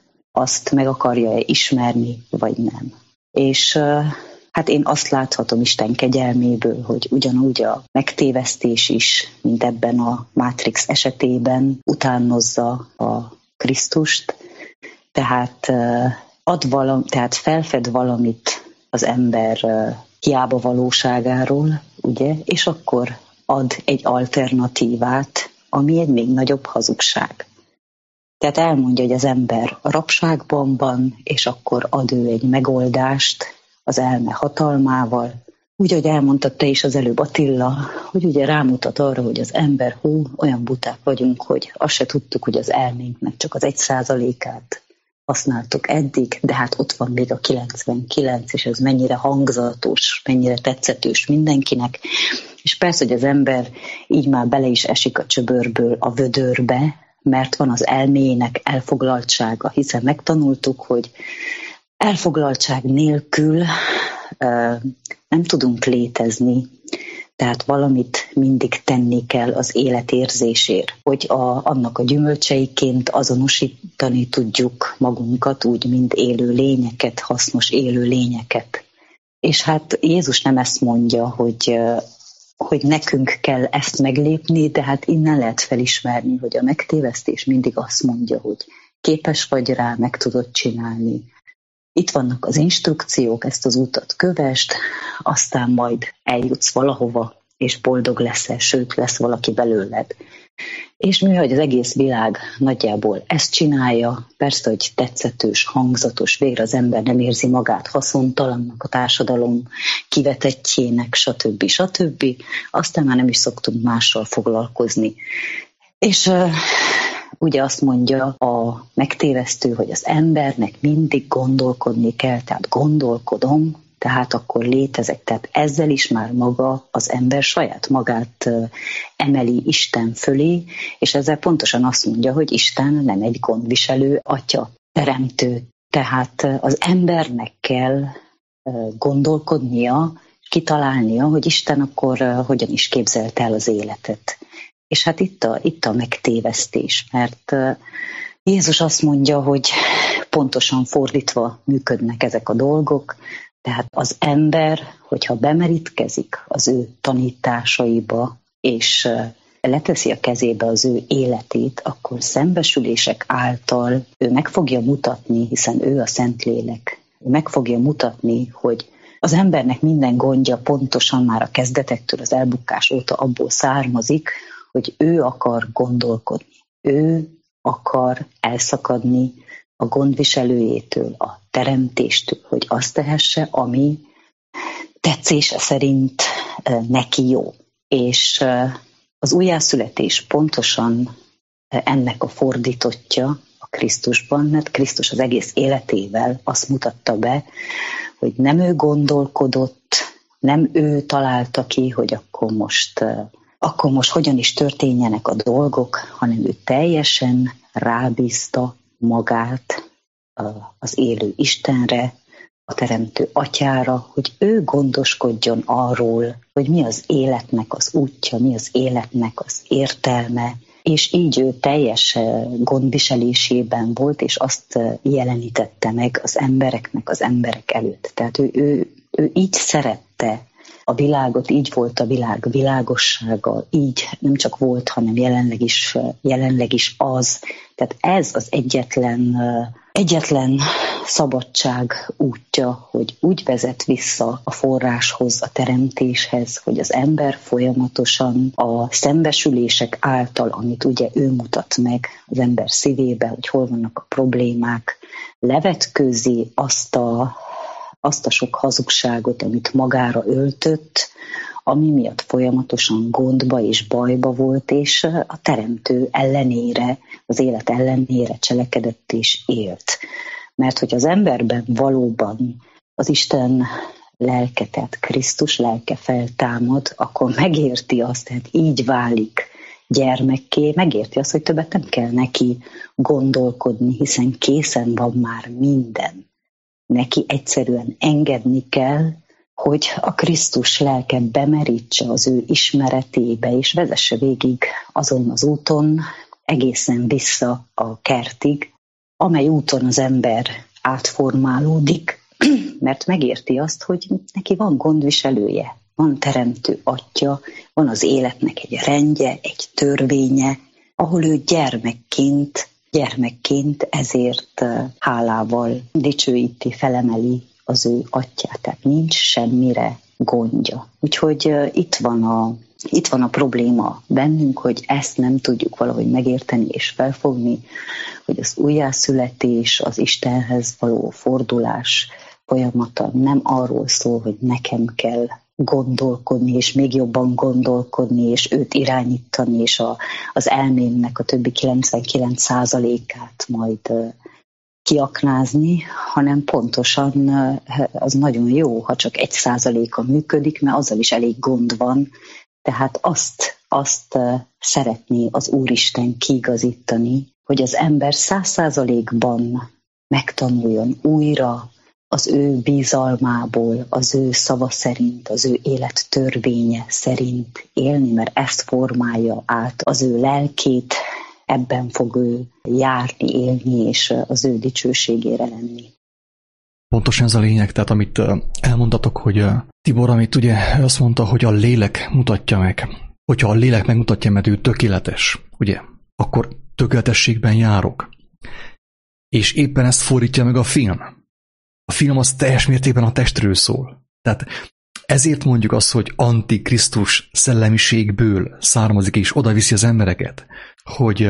azt meg akarja-e ismerni, vagy nem. És hát én azt láthatom Isten kegyelméből, hogy ugyanúgy a megtévesztés is, mint ebben a Matrix esetében utánozza a Krisztust, tehát ad valam, tehát felfed valamit az ember hiába valóságáról, ugye, és akkor ad egy alternatívát, ami egy még nagyobb hazugság. Tehát elmondja, hogy az ember a rabságban van, és akkor ad ő egy megoldást az elme hatalmával. Úgy, ahogy elmondtad te is az előbb, Attila, hogy ugye rámutat arra, hogy az ember, hú, olyan buták vagyunk, hogy azt se tudtuk, hogy az elménknek csak az egy százalékát használtuk eddig, de hát ott van még a kilencvenkilenc, és ez mennyire hangzatos, mennyire tetszetős mindenkinek. És persze, hogy az ember így már bele is esik a csöbörből a vödörbe, mert van az elmének elfoglaltsága, hiszen megtanultuk, hogy elfoglaltság nélkül uh, nem tudunk létezni, tehát valamit mindig tenni kell az életérzésért, hogy a, annak a gyümölcseiként azonosítani tudjuk magunkat, úgy, mint élő lényeket, hasznos élő lényeket. És hát Jézus nem ezt mondja, hogy, uh, hogy nekünk kell ezt meglépni, de hát innen lehet felismerni, hogy a megtévesztés mindig azt mondja, hogy képes vagy rá, meg tudod csinálni. Itt vannak az instrukciók, ezt az utat kövesd, aztán majd eljutsz valahova, és boldog leszel, sőt, lesz valaki belőled. És mivel az egész világ nagyjából ezt csinálja, persze, hogy tetszetős, hangzatos, végre az ember nem érzi magát haszontalannak, a társadalom kivetettjének, stb. stb. Aztán már nem is szoktunk mással foglalkozni. És uh, ugye azt mondja a megtévesztő, hogy az embernek mindig gondolkodni kell, tehát gondolkodom, tehát akkor létezek. Tehát ezzel is már maga az ember saját magát emeli Isten fölé, és ezzel pontosan azt mondja, hogy Isten nem egy gondviselő atya, teremtő. Tehát az embernek kell gondolkodnia, kitalálnia, hogy Isten akkor hogyan is képzelt el az életet. És hát itt a, itt a megtévesztés, mert Jézus azt mondja, hogy pontosan fordítva működnek ezek a dolgok, tehát az ember, hogyha bemerítkezik az ő tanításaiba, és leteszi a kezébe az ő életét, akkor szembesülések által ő meg fogja mutatni, hiszen ő a Szentlélek, ő meg fogja mutatni, hogy az embernek minden gondja pontosan már a kezdetektől, az elbukás óta abból származik, hogy ő akar gondolkodni, ő akar elszakadni a gondviselőjétől, a teremtéstől, hogy azt tehesse, ami tetszése szerint neki jó. És az újjászületés pontosan ennek a fordítottja a Krisztusban, mert Krisztus az egész életével azt mutatta be, hogy nem ő gondolkodott, nem ő találta ki, hogy akkor most, akkor most hogyan is történjenek a dolgok, hanem ő teljesen rábízta magát az élő Istenre, a teremtő atyára, hogy ő gondoskodjon arról, hogy mi az életnek az útja, mi az életnek az értelme, és így ő teljes gondviselésében volt, és azt jelenítette meg az embereknek az emberek előtt. Tehát ő, ő, ő így szerette a világot, így volt a világ világossága, így nem csak volt, hanem jelenleg is, jelenleg is az. Tehát ez az egyetlen, egyetlen szabadság útja, hogy úgy vezet vissza a forráshoz, a teremtéshez, hogy az ember folyamatosan a szembesülések által, amit ugye ő mutat meg az ember szívébe, hogy hol vannak a problémák, levetkőzi azt a, azt a sok hazugságot, amit magára öltött, ami miatt folyamatosan gondba és bajba volt, és a teremtő ellenére, az élet ellenére cselekedett és élt. Mert hogy az emberben valóban az Isten lelke, tehát Krisztus lelke feltámad, akkor megérti azt, tehát így válik gyermekké, megérti azt, hogy többet nem kell neki gondolkodni, hiszen készen van már minden. Neki egyszerűen engedni kell, hogy a Krisztus lelke bemerítse az ő ismeretébe, és vezesse végig azon az úton, egészen vissza a kertig, amely úton az ember átformálódik, mert megérti azt, hogy neki van gondviselője, van teremtő atya, van az életnek egy rendje, egy törvénye, ahol ő gyermekként, gyermekként ezért hálával dicsőíti, felemeli az ő atyát, tehát nincs semmire gondja. Úgyhogy uh, itt van a, itt van a probléma bennünk, hogy ezt nem tudjuk valahogy megérteni és felfogni, hogy az újjászületés, az Istenhez való fordulás folyamata nem arról szól, hogy nekem kell gondolkodni, és még jobban gondolkodni, és őt irányítani, és a, az elmémnek a többi kilencvenkilenc százalékát majd uh, kiaknázni, hanem pontosan az nagyon jó, ha csak egy százaléka működik, mert azzal is elég gond van. Tehát azt, azt szeretné az Úristen kiigazítani, hogy az ember száz százalékban megtanuljon újra az ő bizalmából, az ő szava szerint, az ő élet törvénye szerint élni, mert ezt formálja át az ő lelkét, ebben fog ő járni, élni, és az ő dicsőségére lenni. Pontosan ez a lényeg, tehát amit elmondatok, hogy Tibor, amit ugye azt mondta, hogy a lélek mutatja meg. Hogyha a lélek megmutatja, mert ő tökéletes, ugye, akkor tökéletességben járok. És éppen ezt fordítja meg a film. A film az teljes mértékben a testről szól. Tehát ezért mondjuk azt, hogy antikrisztus szellemiségből származik és odaviszi az embereket, hogy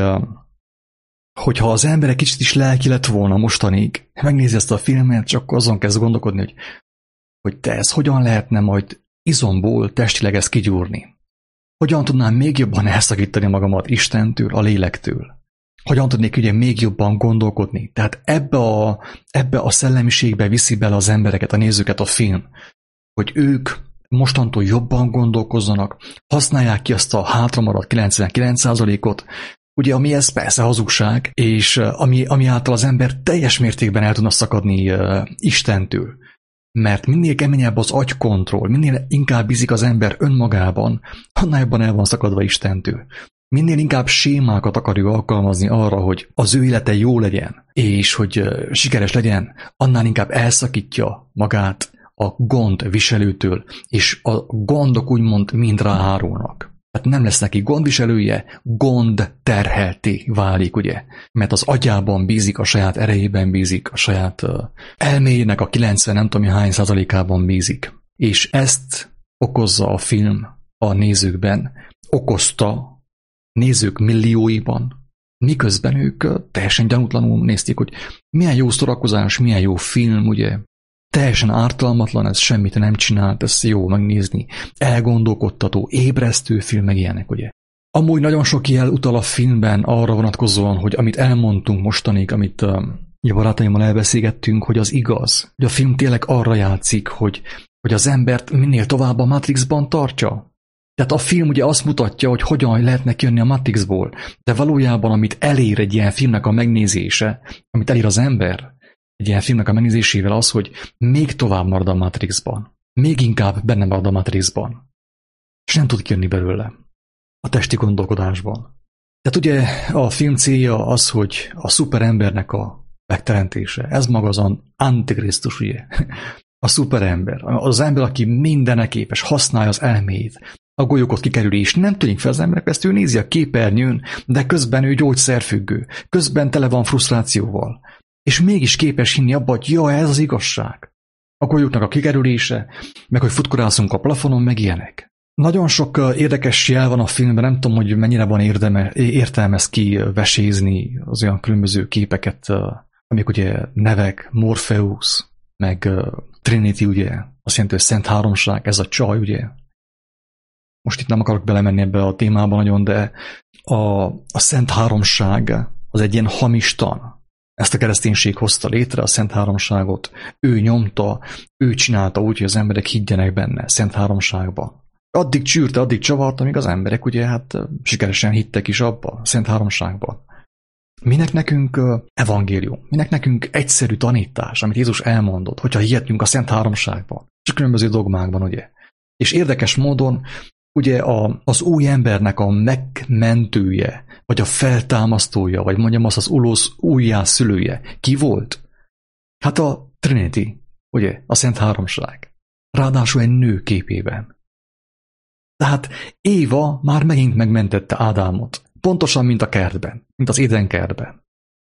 hogyha az emberek kicsit is lelki lett volna mostanig, megnézi ezt a filmet, csak azon kezd gondolkodni, hogy, hogy te ez hogyan lehetne majd izomból testileg ezt kigyúrni. Hogyan tudnám még jobban elszakítani magamat Istentől, a lélektől. Hogyan tudnék ugye még jobban gondolkodni. Tehát ebbe a, ebbe a szellemiségbe viszi bele az embereket, a nézőket a film, hogy ők mostantól jobban gondolkozzanak, használják ki azt a hátramaradt kilencvenkilenc százalékot, ugye, ami ez persze hazugság, és ami, ami által az ember teljes mértékben el tudna szakadni uh, Istentől. Mert minél keményebb az agykontroll, minél inkább bízik az ember önmagában, annál jobban el van szakadva Istentől. Minél inkább sémákat akarja alkalmazni arra, hogy az ő élete jó legyen, és hogy uh, sikeres legyen, annál inkább elszakítja magát a gond viselőtől, és a gondok úgymond mind ráhárulnak. Tehát nem lesz neki gondviselője, gond terhelté válik, ugye? Mert az agyában bízik, a saját erejében bízik, a saját uh, elméjének a kilencven nem tudom hány százalékában bízik. És ezt okozza a film a nézőkben, okozta nézők millióiban, miközben ők uh, teljesen gyanútlanul nézték, hogy milyen jó szórakozás, milyen jó film, ugye? Teljesen ártalmatlan, ez semmit nem csinált, ez jó megnézni. Elgondolkodtató, ébresztő film, meg ilyenek, ugye. Amúgy nagyon sok jel utal a filmben arra vonatkozóan, hogy amit elmondtunk mostanig, amit uh, a barátaimmal elbeszélgettünk, hogy az igaz. Hogy a film tényleg arra játszik, hogy, hogy az embert minél tovább a Matrixban tartja. Tehát a film ugye azt mutatja, hogy hogyan lehetne kijönni a Matrixból, de valójában amit elér egy ilyen filmnek a megnézése, amit elér az ember, egy ilyen filmnek a megnézésével az, hogy még tovább marad a Matrixban. Még inkább benne marad a Matrixban. És nem tud kijönni belőle. A testi gondolkodásban. Tehát ugye a film célja az, hogy a szuperembernek a megteremtése. Ez maga az Antikrisztus, ugye? a szuperember, az ember, aki mindenre képes, használja az elméjét, a golyókot kikerüli, és nem tűnik fel az emberek, ezt ő nézi a képernyőn, de közben ő gyógyszerfüggő, közben tele van frusztrációval, és mégis képes hinni abba, hogy ja, ez az igazság. A golyóknak a kikerülése, meg hogy futkorászunk a plafonon, meg ilyenek. Nagyon sok érdekes jel van a filmben, nem tudom, hogy mennyire van érdeme, értelme ezt kivesézni, az olyan különböző képeket, amik ugye nevek, Morpheus, meg Trinity, ugye, azt jelenti, hogy Szent Háromság, ez a csaj, ugye. Most itt nem akarok belemenni ebbe a témába nagyon, de a, a Szent Háromság az egy ilyen hamis tan. Ezt a kereszténység hozta létre, a Szent Háromságot. Ő nyomta, ő csinálta úgy, hogy az emberek higgyenek benne, Szent Háromságba. Addig csűrte, addig csavart, amíg az emberek ugye hát sikeresen hittek is abba, a Szent Háromságba. Minek nekünk evangélium? Minek nekünk egyszerű tanítás, amit Jézus elmondott, hogyha hihetünk a Szent Háromságban, csak különböző dogmákban, ugye? És érdekes módon ugye a, az új embernek a megmentője, vagy a feltámasztója, vagy mondjam azt, az ulosz újjászülője ki volt? Hát a Trinity, ugye, a Szent Háromság. Ráadásul egy nő képében. Tehát Éva már megint megmentette Ádámot. Pontosan, mint a kertben, mint az Éden kertben.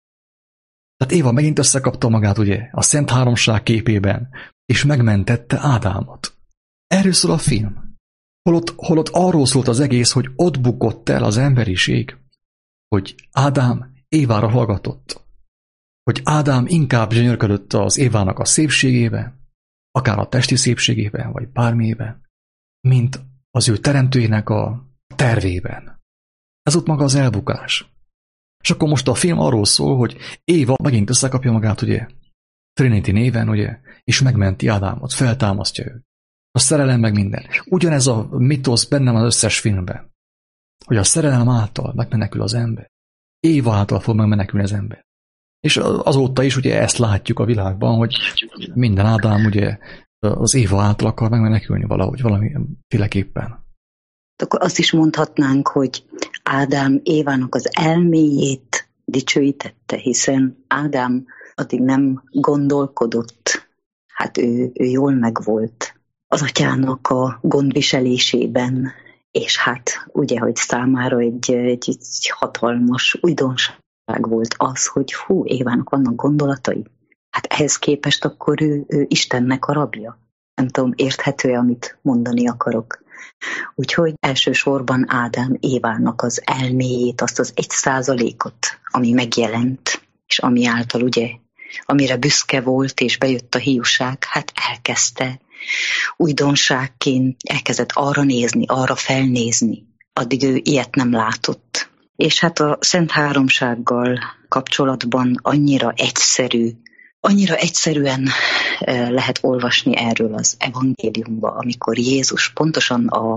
Tehát Éva megint összekapta magát, ugye, a Szent Háromság képében, és megmentette Ádámot. Erről szól a film. Holott, holott arról szólt az egész, hogy ott bukott el az emberiség, hogy Ádám Évára hallgatott. Hogy Ádám inkább gyönyörködött az Évának a szépségébe, akár a testi szépségében, vagy bármiében, mint az ő teremtőjének a tervében. Ez ott maga az elbukás. És akkor most a film arról szól, hogy Éva megint összekapja magát, ugye, Trinity néven, ugye, és megmenti Ádámot, feltámasztja őt. A szerelem meg minden. Ugyanez a mitosz bennem az összes filmben. Hogy a szerelem által megmenekül az ember. Éva által fog megmenekülni az ember. És azóta is ugye ezt látjuk a világban, hogy minden Ádám ugye az Éva által akar megmenekülni valahogy, valamiféleképpen. Akkor azt is mondhatnánk, hogy Ádám Évának az elméjét dicsőítette, hiszen Ádám addig nem gondolkodott, hát ő, ő jól megvolt az atyának a gondviselésében, és hát ugye, hogy számára egy, egy, egy hatalmas újdonság volt az, hogy hú, Évának vannak gondolatai. Hát ehhez képest akkor ő, ő Istennek a rabja. Nem tudom, érthető-e, amit mondani akarok. Úgyhogy elsősorban Ádám Évának az elméjét, azt az egy százalékot, ami megjelent, és ami által ugye, amire büszke volt, és bejött a hiúság, hát elkezdte újdonságként, elkezdett arra nézni, arra felnézni. Addig ő ilyet nem látott. És hát a Szent Háromsággal kapcsolatban annyira egyszerű, annyira egyszerűen lehet olvasni erről az evangéliumba, amikor Jézus pontosan a,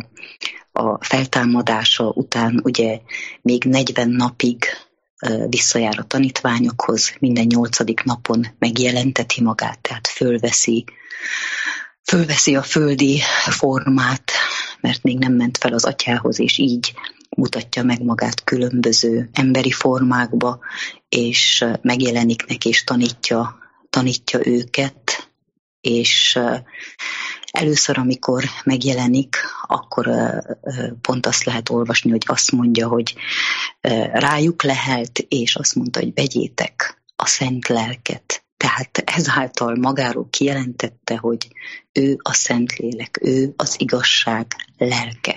a feltámadása után ugye még negyven napig visszajár a tanítványokhoz, minden nyolcadik napon megjelenteti magát, tehát fölveszi, fölveszi a földi formát, mert még nem ment fel az atyához, és így mutatja meg magát különböző emberi formákba, és megjelenik neki, és tanítja, tanítja őket, és először, amikor megjelenik, akkor pont azt lehet olvasni, hogy azt mondja, hogy rájuk lehelt, és azt mondta, hogy vegyétek a szent lelket. Tehát ezáltal magáról kijelentette, hogy ő a Szentlélek, ő az igazság lelke.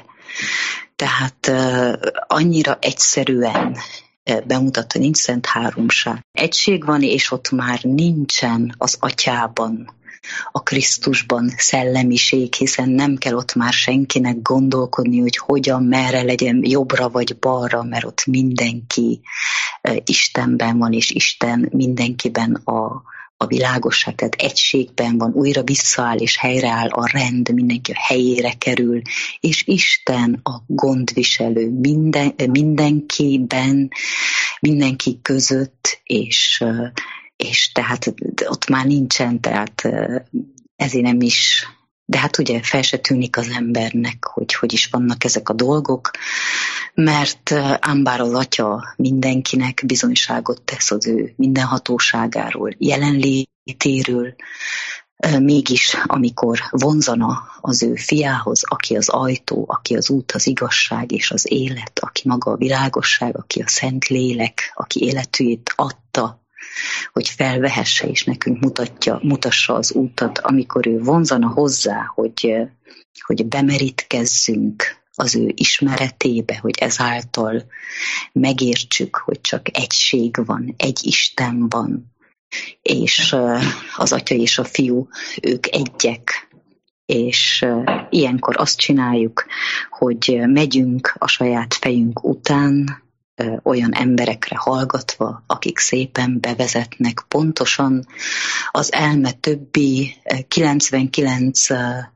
Tehát annyira egyszerűen bemutatta, nincs Szent Háromság. Egység van, és ott már nincsen az atyában, a Krisztusban szellemiség, hiszen nem kell ott már senkinek gondolkodni, hogy hogyan, merre legyen, jobbra vagy balra, mert ott mindenki Istenben van, és Isten mindenkiben a, a világosság, tehát egységben van, újra visszaáll és helyreáll a rend, mindenki a helyére kerül, és Isten a gondviselő minden, mindenkiben, mindenki között, és és tehát ott már nincsen, tehát ezért nem is, de hát ugye fel se tűnik az embernek, hogy hogy is vannak ezek a dolgok, mert ám bár az atya mindenkinek bizonyságot tesz az ő mindenhatóságáról, jelenlétéről, mégis amikor vonzana az ő fiához, aki az ajtó, aki az út, az igazság és az élet, aki maga a világosság, aki a szent lélek, aki életét adta, hogy felvehesse és nekünk mutatja, mutassa az útat, amikor ő vonzana hozzá, hogy, hogy bemerítkezzünk az ő ismeretébe, hogy ezáltal megértsük, hogy csak egység van, egy Isten van, és az Atya és a Fiú, ők egyek, és ilyenkor azt csináljuk, hogy megyünk a saját fejünk után, olyan emberekre hallgatva, akik szépen bevezetnek pontosan az elme többi kilencvenkilenc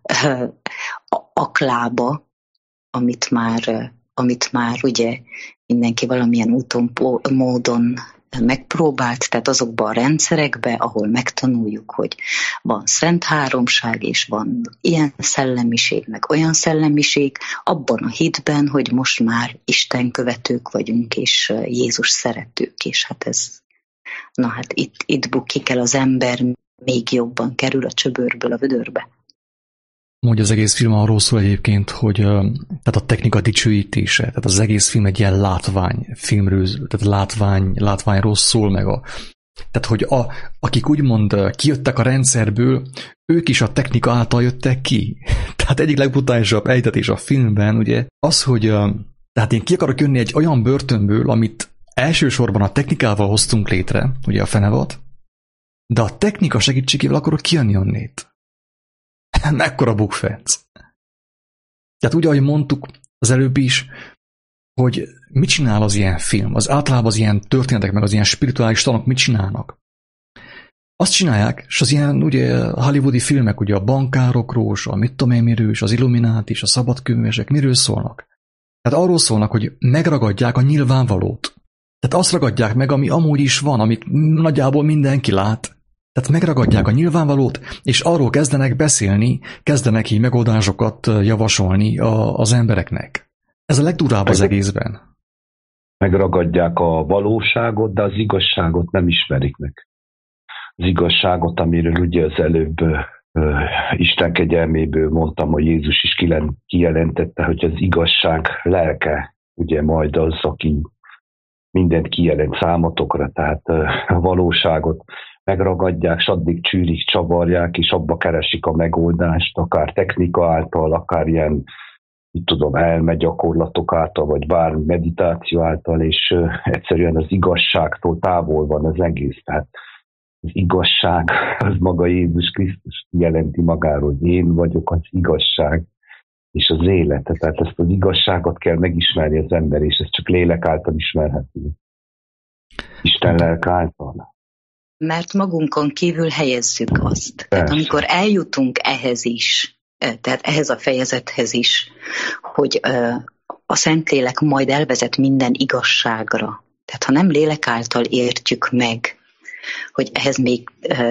aklába, amit már, amit már ugye mindenki valamilyen úton, módon megpróbált, tehát azokban a rendszerekbe, ahol megtanuljuk, hogy van szent háromság, és van ilyen szellemiség, meg olyan szellemiség, abban a hitben, hogy most már Isten követők vagyunk, és Jézus szeretők, és hát ez, na hát itt, itt bukik el az ember, még jobban kerül a csöbörből a vödörbe. Mondja, az egész film arról szól egyébként, hogy tehát a technika dicsőítése, tehát az egész film egy ilyen látvány filmről, tehát látvány, látványról szól meg a, tehát hogy a, akik úgymond kijöttek a rendszerből, ők is a technika által jöttek ki. Tehát egyik legbrutálisabb ejtetés a filmben, ugye, az, hogy tehát én ki akarok jönni egy olyan börtönből, amit elsősorban a technikával hoztunk létre, ugye a fenevad, de a technika segítségével akarok kijönni onnét. Mekkora bukfenc. Tehát úgy, ahogy mondtuk az előbb is, hogy mit csinál az ilyen film, az általában az ilyen történetek, meg az ilyen spirituális tanok mit csinálnak. Azt csinálják, és az ilyen ugye hollywoodi filmek, ugye a bankárokról, a mit tudom én miről, az Illuminati, és a szabadkőművesek miről szólnak. Tehát arról szólnak, hogy megragadják a nyilvánvalót. Tehát azt ragadják meg, ami amúgy is van, amit nagyjából mindenki lát. Tehát megragadják a nyilvánvalót, és arról kezdenek beszélni, kezdenek így megoldásokat javasolni a, az embereknek. Ez a legdurább az egészben. Megragadják a valóságot, de az igazságot nem ismerik meg. Az igazságot, amiről ugye az előbb uh, Isten kegyelméből mondtam, hogy Jézus is kijelentette, hogy az igazság lelke, ugye majd az, aki mindent kijelent számotokra, tehát uh, a valóságot megragadják, s addig csűrik, csavarják, és abba keresik a megoldást, akár technika által, akár ilyen, így tudom, elmegyakorlatok által, vagy bármi meditáció által, és uh, egyszerűen az igazságtól távol van az egész. Tehát az igazság, az maga Jézus Krisztus jelenti magáról, hogy én vagyok az igazság és az élet. Tehát ezt az igazságot kell megismerni az ember, és ez csak lélek által ismerhető. Isten lelk által. Mert magunkon kívül helyezzük azt. Persze. Tehát amikor eljutunk ehhez is, tehát ehhez a fejezethez is, hogy a Szentlélek majd elvezet minden igazságra. Tehát ha nem lélek által értjük meg, hogy ehhez még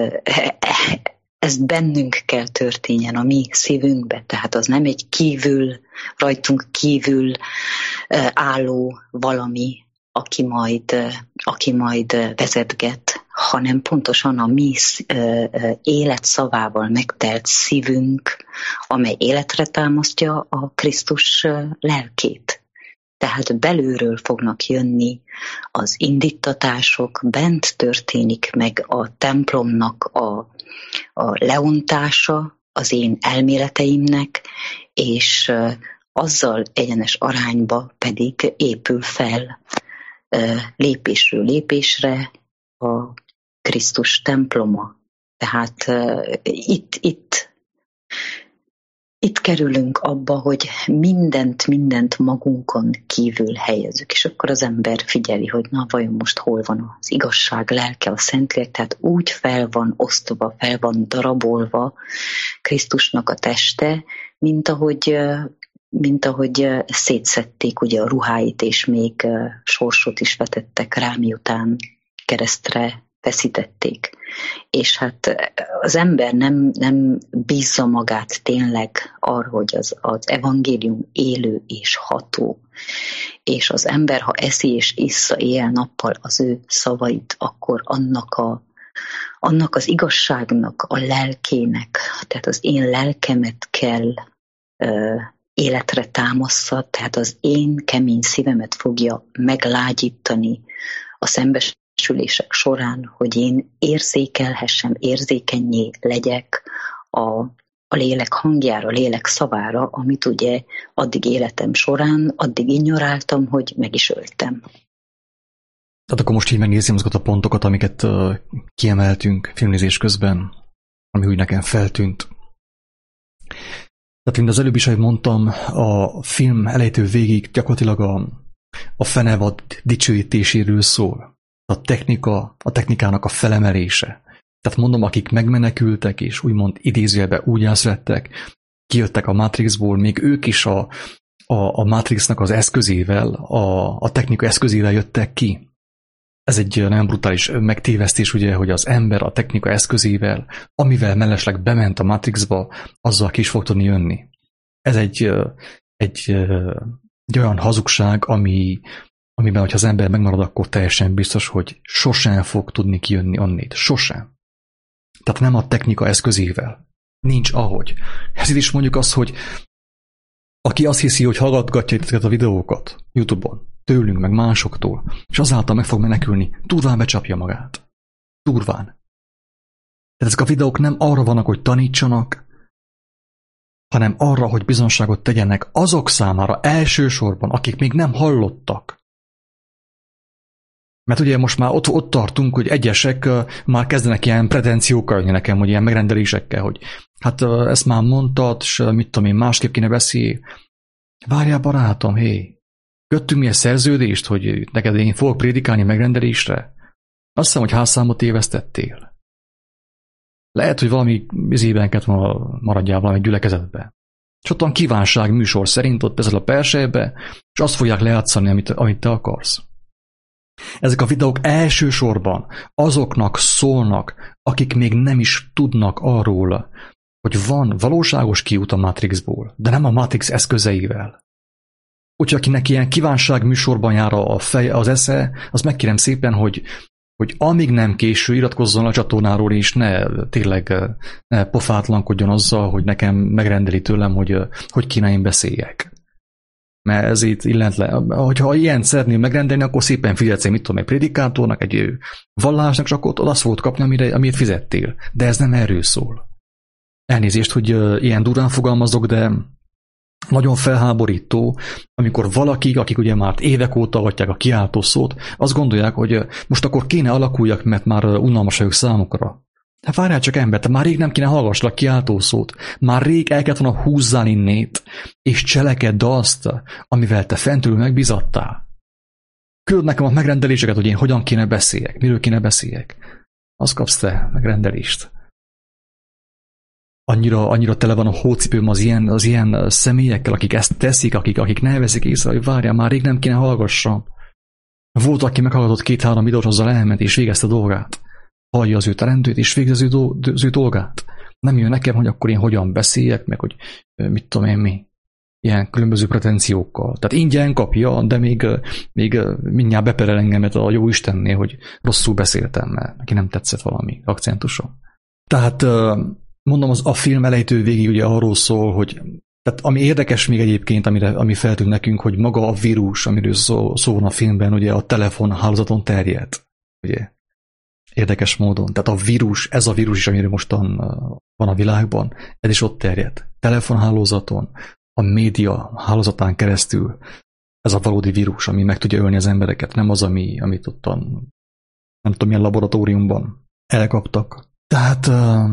ez bennünk kell történjen a mi szívünkbe, tehát az nem egy kívül, rajtunk kívül álló valami, aki majd, aki majd vezetget, hanem pontosan a mi életszavával megtelt szívünk, amely életre támasztja a Krisztus lelkét. Tehát belülről fognak jönni az indítatások, bent történik meg a templomnak a, a leontása az én elméleteimnek, és azzal egyenes arányba pedig épül fel lépésről lépésre a Krisztus temploma. Tehát itt, itt Itt kerülünk abba, hogy mindent, mindent magunkon kívül helyezzük, és akkor az ember figyeli, hogy na, vajon most hol van az igazság lelke, a Szentlélek, tehát úgy fel van osztva, fel van darabolva Krisztusnak a teste, mint ahogy, mint ahogy szétszedték ugye a ruháit, és még sorsot is vetettek rá, miután keresztre feszítették. És hát az ember nem, nem bízza magát tényleg arra, hogy az, az evangélium élő és ható, és az ember, ha eszi és issza éjjel-nappal az ő szavait, akkor annak a, annak az igazságnak, a lelkének, tehát az én lelkemet kell ö, életre támassza, tehát az én kemény szívemet fogja meglágyítani a szembesülések során, hogy én érzékelhessem, érzékenyé legyek a, a lélek hangjára, a lélek szavára, amit ugye addig életem során, addig ignoráltam, hogy meg is öltem. Tehát akkor most így megnézzem azokat a pontokat, amiket uh, kiemeltünk filmnézés közben, ami úgy nekem feltűnt. Tehát, mint az előbb is, ahogy mondtam, a film elejétől végig gyakorlatilag a, a fenevad dicsőítéséről szól. A technika, a technikának a felemelése. Tehát mondom, akik megmenekültek, és úgymond idézőjelben úgy átszlettek, kijöttek a Matrixból, még ők is a, a, a Matrixnak az eszközével, a, a technika eszközével jöttek ki. Ez egy nagyon brutális megtévesztés, ugye, hogy az ember a technika eszközével, amivel mellesleg bement a Matrixba, azzal ki is fog tudni jönni. Ez egy, egy, egy olyan hazugság, ami, amiben, hogyha az ember megmarad, akkor teljesen biztos, hogy sosem fog tudni kijönni onnét. Sosem. Tehát nem a technika eszközével. Nincs ahogy. Ezért is mondjuk azt, hogy aki azt hiszi, hogy hallgatgatja ezeket a videókat YouTube-on, tőlünk, meg másoktól, és azáltal meg fog menekülni, durván becsapja magát. Durván. Tehát ezek a videók nem arra vannak, hogy tanítsanak, hanem arra, hogy bizonságot tegyenek azok számára elsősorban, akik még nem hallottak. Mert ugye most már ott, ott tartunk, hogy egyesek már kezdenek ilyen pretenciókkal jönni nekem, hogy ilyen megrendelésekkel, hogy hát ezt már mondtad, és mit tudom én, másképp kéne beszélni. Várjál, barátom, hé, köttünk mi egy szerződést, hogy neked én fogok prédikálni megrendelésre? Azt hiszem, hogy házszámot tévesztettél. Lehet, hogy valami izében kellett maradjál valami gyülekezetbe. És ott van kívánság műsor szerint, ott ezzel a persejbe, és azt fogják lejátszani, amit, amit te akarsz. Ezek a videók elsősorban azoknak szólnak, akik még nem is tudnak arról, hogy van valóságos kiút a Matrixból, de nem a Matrix eszközeivel. Úgyhogy akinek ilyen kívánság műsorban jár a fej, az esze, az megkérem szépen, hogy, hogy amíg nem késő, iratkozzon a csatornáról, és ne tényleg ne pofátlankodjon azzal, hogy nekem megrendeli tőlem, hogy hogy kéne én beszéljek. Mert ez itt illentlen. Hogyha ilyen szeretnél megrendelni, akkor szépen fizetsz egy, mit tudom, egy prédikátornak, egy vallásnak, csak ott azt fogod kapni, amire, amit fizettél. De ez nem erről szól. Elnézést, hogy ilyen durán fogalmazok, de nagyon felháborító, amikor valakik, akik ugye már évek óta hallgatják a kiáltó szót, azt gondolják, hogy most akkor kéne alakuljak, mert már unalmas vagyok számukra. Hát várjál csak ember, te már rég nem kéne hallgasslak kiáltó szót. Már rég el kellett volna húzzál innét, és cselekedd azt, amivel te fentről megbizattál. Küld nekem a megrendeléseket, hogy én hogyan kéne beszéljek, miről kéne beszéljek. Azt kapsz te megrendelést. Annyira, annyira tele van a hócipőm az ilyen, az ilyen személyekkel, akik ezt teszik, akik, akik ne veszik észre, hogy várjál, már rég nem kéne hallgassam. Volt, aki meghallgatott két-három videót, azzal elment és végezte a dolgát. Hallja az ő talentőt, és végzi az ő, do, az ő dolgát. Nem jön nekem, hogy akkor én hogyan beszéljek, meg hogy mit tudom én mi. Ilyen különböző pretenciókkal. Tehát ingyen kapja, de még, még mindjárt beperel engemet a jó Istennél, hogy rosszul beszéltem, mert neki nem tetszett valami akcentusom. Tehát mondom, az a film elejétől végig ugye arról szól, hogy tehát ami érdekes még egyébként, amire, ami feltűnt nekünk, hogy maga a vírus, amiről szó, szó van a filmben, ugye a telefonhálózaton terjed. Ugye? Érdekes módon. Tehát a vírus, ez a vírus is, amiről mostan van a világban, ez is ott terjed. Telefonhálózaton, a média hálózatán keresztül ez a valódi vírus, ami meg tudja ölni az embereket, nem az, ami, amit ott a, nem tudom, milyen laboratóriumban elkaptak. Tehát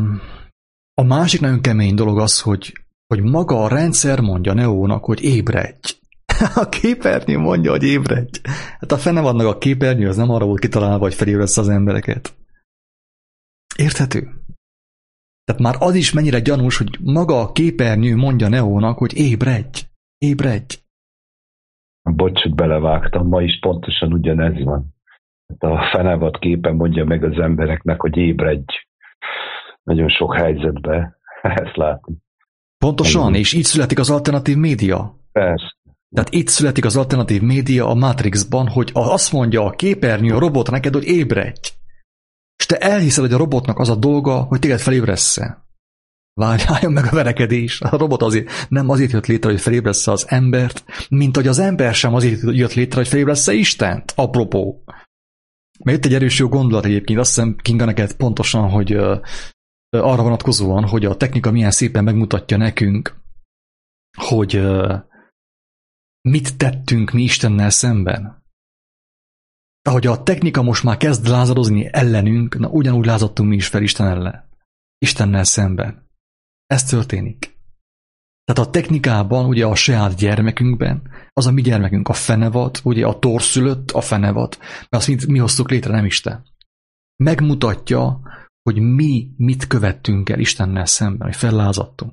a másik nagyon kemény dolog az, hogy, hogy maga a rendszer mondja Neónak, hogy ébredj. A képernyő mondja, hogy ébredj. Hát a fene vannak a képernyő, az nem arra volt kitalálva, hogy felébredsz az embereket. Érthető? Tehát már az is mennyire gyanús, hogy maga a képernyő mondja Neónak, hogy ébredj, ébredj. Bocs, hogy belevágtam, ma is pontosan ugyanez van. A fenevad képen mondja meg az embereknek, hogy ébredj. Nagyon sok helyzetben ezt látom. Pontosan, és így születik az alternatív média. Persze. Tehát itt születik az alternatív média a Matrixban, hogy azt mondja a képernyő, a robot neked, hogy ébredj. És te elhiszed, hogy a robotnak az a dolga, hogy téged felébressze. Várjáljon meg a verekedés. A robot azért, nem azért jött létre, hogy felébressze az embert, mint hogy az ember sem azért jött létre, hogy felébressze Istent. Apropó. Mert itt egy erős jó gondolat egyébként, azt hiszem Kinga neked pontosan, hogy uh, arra vonatkozóan, hogy a technika milyen szépen megmutatja nekünk, hogy uh, mit tettünk mi Istennel szemben. Ahogy a technika most már kezd lázadozni ellenünk, na ugyanúgy lázadtunk mi is fel Isten ellen. Istennel szemben. Ez történik. Tehát a technikában, ugye a saját gyermekünkben, az a mi gyermekünk, a fenevad, ugye a torszülött a fenevad, mert azt mi, mi hoztuk létre, nem Isten. Megmutatja, hogy mi mit követtünk el Istennel szemben, hogy fellázadtunk.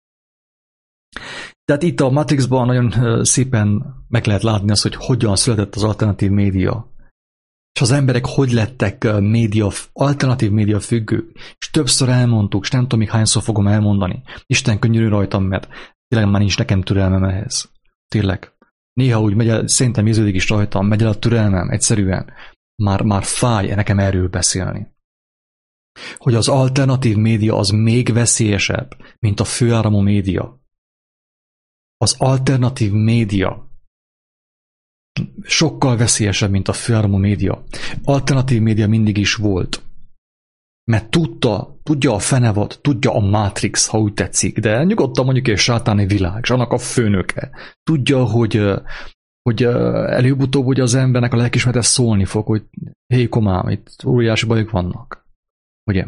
Tehát itt a Matrixban nagyon szépen meg lehet látni azt, hogy hogyan született az alternatív média. És az emberek hogy lettek média, alternatív média függők. És többször elmondtuk, és nem tudom még hányszor fogom elmondani. Isten könyörű rajtam, mert tényleg már nincs nekem türelmem ehhez. Tényleg. Néha úgy megy el, szerintem érződik is rajtam, megy el a türelmem, egyszerűen. Már, már fáj nekem erről beszélni. Hogy az alternatív média az még veszélyesebb, mint a főáramú média. Az alternatív média sokkal veszélyesebb, mint a főáramú média. Alternatív média mindig is volt. Mert tudta, tudja a fenevad, tudja a Matrix, ha úgy tetszik, de nyugodtan mondjuk egy sátáni világ, és annak a főnöke. Tudja, hogy, hogy előbb-utóbb ugye az embernek a lelkiismerete szólni fog, hogy hé, komám, itt óriási bajok vannak. Ugye?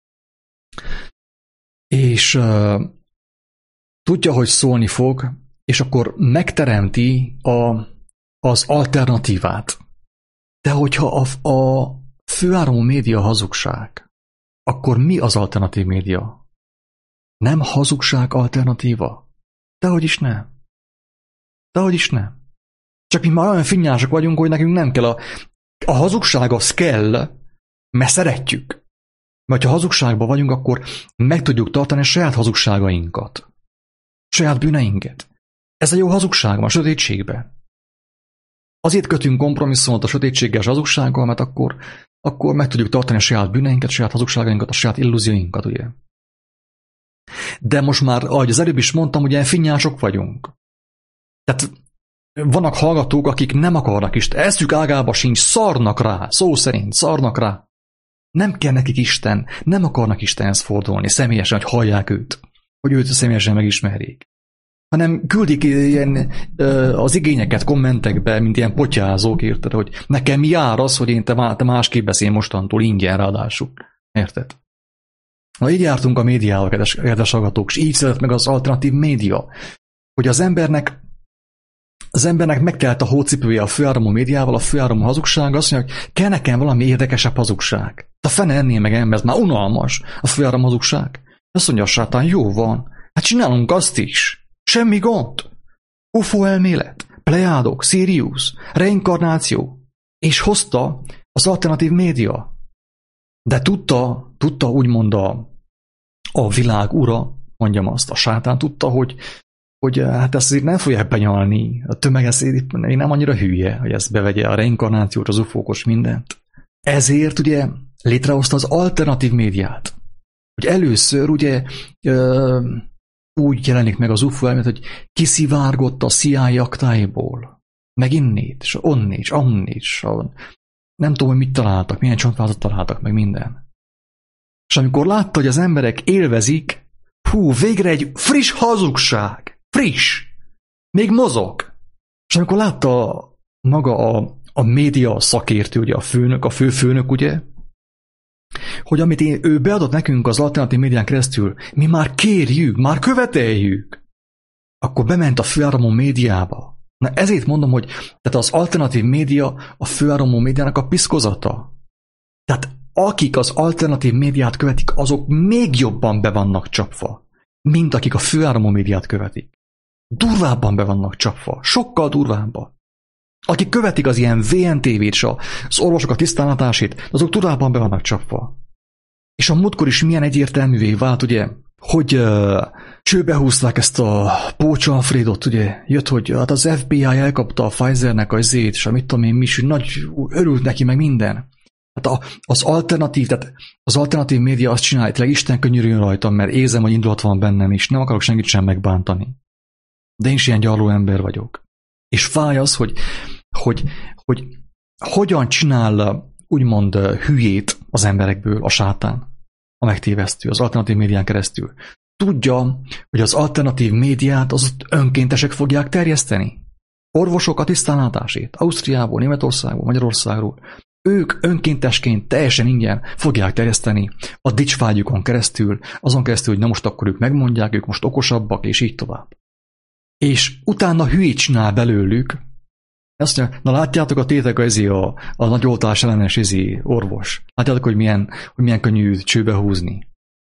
És uh, tudja, hogy szólni fog, és akkor megteremti a az alternatívát. De hogyha a, a főáramú média hazugság, akkor mi az alternatív média? Nem hazugság alternatíva? Dehogy is nem. Dehogy is nem. Csak mi már olyan finnyások vagyunk, hogy nekünk nem kell a, a hazugság, az kell, mert szeretjük. Mert ha hazugságban vagyunk, akkor meg tudjuk tartani a saját hazugságainkat. Saját bűneinket. Ez a jó hazugság van a sötétségben. Azért kötünk kompromisszumot a sötétséggel és hazugsággal, mert akkor, akkor meg tudjuk tartani a saját bűneinket, a saját hazugságainkat, a saját illúzióinkat, ugye? De most már, ahogy az előbb is mondtam, ugye finnyások vagyunk. Tehát vannak hallgatók, akik nem akarnak Isten, eszük ágába sincs, szarnak rá, szó szerint, szarnak rá. Nem kell nekik Isten, nem akarnak Istenhez fordulni személyesen, hogy hallják őt, hogy őt személyesen megismerjék. Hanem küldik ilyen, az igényeket kommentekbe, mint ilyen potyázók, érted, hogy nekem mi jár az, hogy én te, te másképp beszél mostantól ingyen ráadásul. Érted? Na így jártunk a médiával, kedves, kedves hallgatók, és így született meg az alternatív média, hogy az embernek az embernek megtelt a hócipője a főáramú médiával, a főáramú hazugság, azt mondja, hogy kell nekem valami érdekesebb hazugság. A fene ennél meg ember, ez már unalmas a főáramú hazugság. Azt mondja a sátán, jó van, hát csinálunk azt is. Semmi gond. U F O elmélet, plejádok, Sirius, reinkarnáció. És hozta az alternatív média. De tudta, tudta úgymond a, a világ ura, mondjam azt, a sátán tudta, hogy, hogy hát ezt azért nem fogják benyalni. A tömeg ezt, én nem annyira hülye, hogy ezt bevegye a reinkarnációt, az ufókos mindent. Ezért ugye létrehozta az alternatív médiát. Hogy először ugye ö, úgy jelenik meg az U F O elmélet, hogy kiszivárgott a C I A aktáiból. Meg innét, és onnét, és annét, és a, nem tudom, hogy mit találtak, milyen csontvázat találtak, meg minden. És amikor látta, hogy az emberek élvezik, hú, végre egy friss hazugság, friss, még mozog. És amikor látta maga a, a média szakértő, ugye a főnök, a főfőnök, ugye, hogy amit én, ő beadott nekünk az alternatív médián keresztül, mi már kérjük, már követeljük, akkor bement a főáramú médiába. Na ezért mondom, hogy tehát az alternatív média a főáramú médiának a piszkozata. Tehát akik az alternatív médiát követik, azok még jobban be vannak csapva, mint akik a főáramú médiát követik. Durvábban be vannak csapva, sokkal durvábban. Akik követik az ilyen V N T V-t és az orvosok a tisztánlátásét, azok durvábban be vannak csapva. És a múltkor is milyen egyértelművé vált, ugye, hogy uh, csőbe húzták ezt a Pócsa Alfredot, ugye, jött, hogy hát az F B I elkapta a Pfizernek az zét, és amit tudom én, mi is, nagy örült neki meg minden. Hát a, az alternatív, tehát az alternatív média azt csinálja, tényleg Isten könyörüljön rajtam, mert érzem, hogy indulat van bennem is, nem akarok senkit sem megbántani. De én is ilyen gyarló ember vagyok. És fáj az, hogy, hogy, hogy hogyan csinál úgymond hülyét az emberekből a sátán, a megtévesztő, az alternatív médián keresztül. Tudja, hogy az alternatív médiát az önkéntesek fogják terjeszteni. Orvosok a tisztánlátásért, Ausztriából, Németországból, Magyarországról. Ők önkéntesként teljesen ingyen fogják terjeszteni a dicsvágyukon keresztül, azon keresztül, hogy na most akkor ők megmondják, ők most okosabbak, és így tovább. És utána hülyét csinál belőlük. Azt mondja, na látjátok a tétek ezé a, a nagy oltás ellenes ezé orvos. Látjátok, hogy milyen, hogy milyen könnyű csőbe húzni.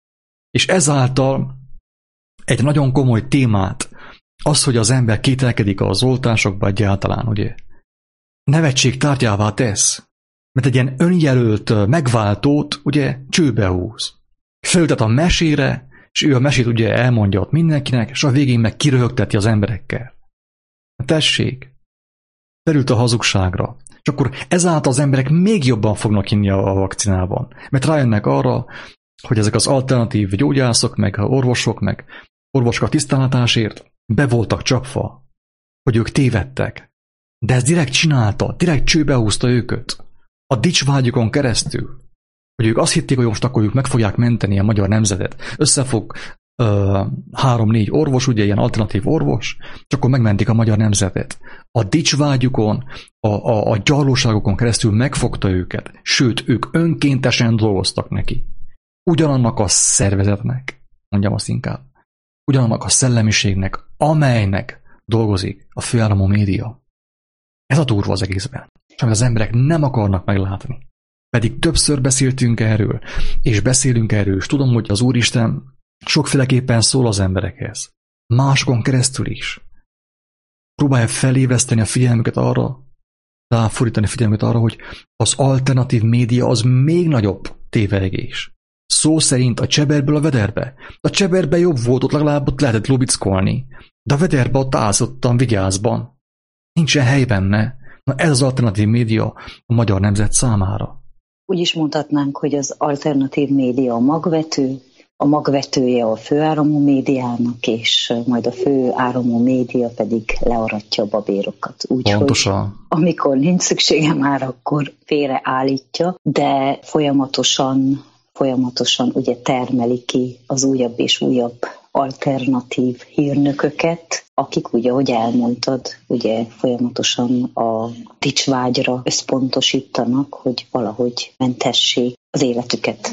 És ezáltal egy nagyon komoly témát, az, hogy az ember kételkedik az oltásokba egyáltalán, ugye, nevetség tárgyává tesz. Mert egy ilyen önjelölt megváltót, ugye, csőbe húz. Felültet a mesére, és ő a mesét ugye elmondja ott mindenkinek, és a végén meg kiröhögteti az emberekkel. Tessék, felült a hazugságra. És akkor ezáltal az emberek még jobban fognak hinni a vakcinában. Mert rájönnek arra, hogy ezek az alternatív gyógyászok, meg orvosok, meg orvosok a tisztánlátásért be voltak csapva, hogy ők tévedtek. De ez direkt csinálta, direkt csőbe húzta őket. A dicsvágyukon keresztül. Hogy ők azt hitték, hogy most akkor ők meg fogják menteni a magyar nemzetet. Összefog uh, három-négy orvos, ugye ilyen alternatív orvos, és akkor megmentik a magyar nemzetet. A dicsvágyukon, a, a, a gyarlóságokon keresztül megfogta őket, sőt, ők önkéntesen dolgoztak neki. Ugyanannak a szervezetnek, mondjam azt inkább, ugyanannak a szellemiségnek, amelynek dolgozik a főáramú média. Ez a durva az egészben, és amit az emberek nem akarnak meglátni. Pedig többször beszéltünk erről, és beszélünk erről, és tudom, hogy az Úristen sokféleképpen szól az emberekhez. Másokon keresztül is. Próbálja felébreszteni a figyelmüket arra, ráfordítani a figyelmüket arra, hogy az alternatív média az még nagyobb tévegés. Szó szerint a cseberből a vederbe. A cseberbe jobb volt, ott legalább ott lehetett lubickolni. De a vederbe ott állszottan vigyázban. Nincsen hely benne. Na ez az alternatív média a magyar nemzet számára. Úgy is mondhatnánk, hogy az alternatív média a magvető, a magvetője a főáramú médiának, és majd a főáramú média pedig learatja a babérokat. Úgyhogy amikor nincs szüksége már, akkor félreállítja, de folyamatosan, folyamatosan ugye termeli ki az újabb és újabb alternatív hírnököket, akik ugye, ahogy elmondtad, ugye folyamatosan a dicsvágyra összpontosítanak, hogy valahogy mentessék az életüket.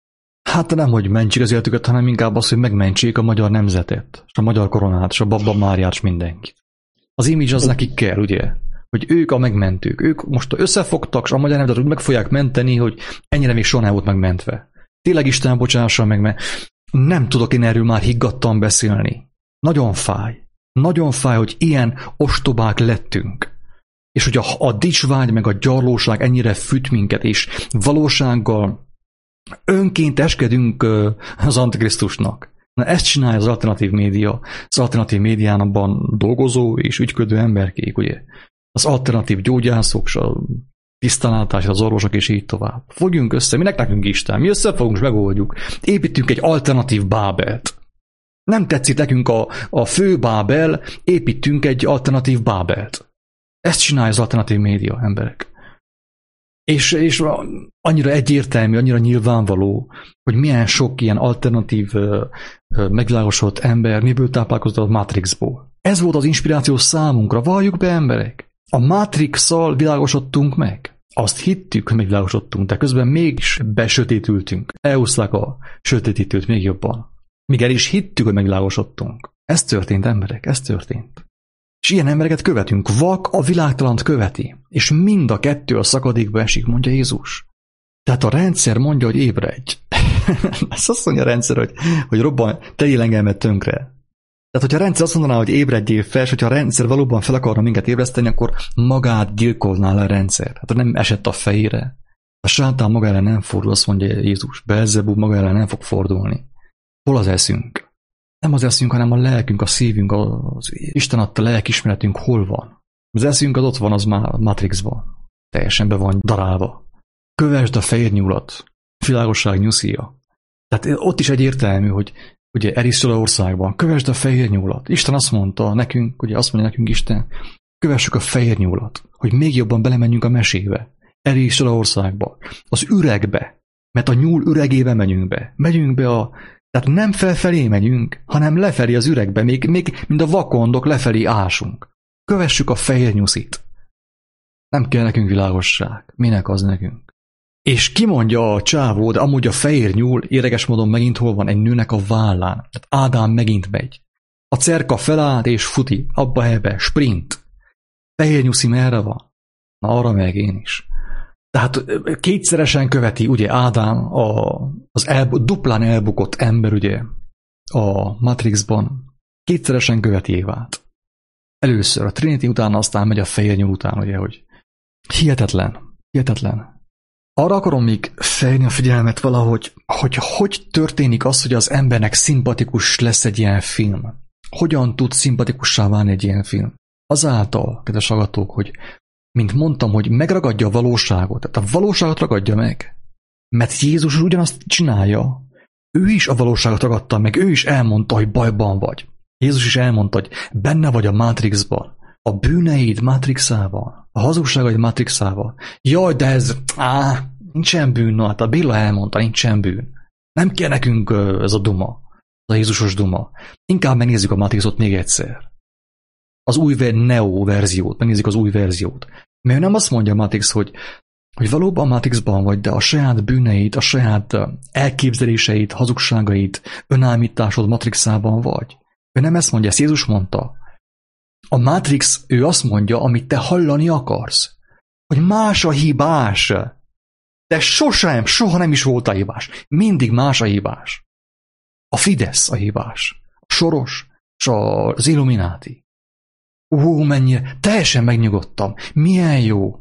Hát nem, hogy mentsék az életüket, hanem inkább az, hogy megmentsék a magyar nemzetet, és a magyar koronát, és a Babba Máriát, és mindenkit. Az image az nekik kell, ugye? Hogy ők a megmentők. Ők most összefogtak, és a magyar nemzetet úgy meg fogják menteni, hogy ennyire még soha nem volt megmentve. Tényleg Isten bocsássa meg, mert nem tudok én erről már higgadtan beszélni. Nagyon fáj. Nagyon fáj, hogy ilyen ostobák lettünk. És hogy a, a dicsvágy meg a gyarlóság ennyire füt minket, és valósággal önként eskedünk az Antikrisztusnak. Na ezt csinálja az alternatív média, az alternatív médiánban dolgozó és ügyködő emberkék, ugye? Az alternatív gyógyászok, a tisztánlátás, az orvosok, és így tovább. Fogjunk össze, minek nekünk Isten? Mi összefogunk, és megoldjuk. Építünk egy alternatív Bábelt. Nem tetszik nekünk a, a fő Bábel, építünk egy alternatív Bábelt. Ezt csinálja az alternatív média, emberek. És, és annyira egyértelmű, annyira nyilvánvaló, hogy milyen sok ilyen alternatív, megvilágosodott ember miből táplálkozott a Matrixból. Ez volt az inspiráció számunkra, valljuk be, emberek. A Matrix-szal világosodtunk meg. Azt hittük, hogy megvilágosodtunk, de közben mégis besötétültünk. Elhúzták a sötétítőt még jobban. Míg el is hittük, hogy megvilágosodtunk. Ez történt, emberek, ez történt. És ilyen embereket követünk. Vak a világtalant követi. És mind a kettő a szakadékba esik, mondja Jézus. Tehát a rendszer mondja, hogy ébredj. Ezt azt mondja a rendszer, hogy, hogy robban, tegyél engemet tönkre. Tehát, hogyha a rendszer azt mondaná, hogy ébredjél fel, és hogyha a rendszer valóban fel akarna minket ébreszteni, akkor magát gyilkolná le a rendszer. Hát nem esett a fejére. A sátán maga ellen nem fordul, azt mondja Jézus. Beelzebub maga ellen nem fog fordulni. Hol az eszünk? Nem az eszünk, hanem a lelkünk, a szívünk, az Isten adta lelkismeretünk hol van. Az eszünk az ott van, az már Matrixban. Teljesen be van darálva. Kövesd a fehér nyulat, világosság nyuszia. Tehát ott is egyértelmű, hogy ugye Erisztolaországban kövesd a fehér nyulat. Isten azt mondta nekünk, ugye azt mondja nekünk Isten, kövessük a fehér nyulat, hogy még jobban belemenjünk a mesébe. Erisztolaországba, az üregbe, mert a nyúl üregébe megyünk be. Megyünk be a... Tehát nem felfelé megyünk, hanem lefelé az üregbe, még, még mind a vakondok lefelé ásunk. Kövessük a fehér nyuszit. Nem kell nekünk világosság. Minek az nekünk? És kimondja a csávó, de amúgy a fehér nyúl érdekes módon megint hol van? Egy nőnek a vállán. Tehát Ádám megint megy. A cerka felállt és futi. Abba ebbe. Sprint. Fehér nyuszi merre van? Na arra meg én is. Tehát kétszeresen követi ugye Ádám a, az el, duplán elbukott ember ugye a Matrixban. Kétszeresen követi Évát. Először a Trinity után, aztán megy a fehér nyúl után, ugye, hogy hihetetlen, hihetetlen. Arra akarom még felhívni a figyelmet valahogy, hogy hogy történik az, hogy az embernek szimpatikus lesz egy ilyen film. Hogyan tud szimpatikussá válni egy ilyen film? Azáltal, kedves hallgatók, hogy mint mondtam, hogy megragadja a valóságot, tehát a valóságot ragadja meg. Mert Jézus ugyanazt csinálja. Ő is a valóságot ragadta meg, ő is elmondta, hogy bajban vagy. Jézus is elmondta, hogy benne vagy a Matrixban. A bűneid Matrixával, a hazugságaid Matrixával. Jaj, de ez, á, nincsen bűn, no, hát a Béla elmondta, nincsen bűn. Nem kell nekünk ez a duma, ez a Jézusos duma. Inkább megnézzük a Matrixot még egyszer. Az új Neo verziót, megnézzük az új verziót. Mert nem azt mondja Matrix, hogy, hogy valóban Matrixban vagy, de a saját bűneid, a saját elképzeléseit, hazugságait, önállításod Matrixában vagy. Ő nem ezt mondja, ezt Jézus mondta. A Matrix, ő azt mondja, amit te hallani akarsz. Hogy más a hibás. De sosem, soha nem is volt a hibás. Mindig más a hibás. A Fidesz a hibás. A Soros és az Illuminati. Ó, mennyire, teljesen megnyugodtam. Milyen jó.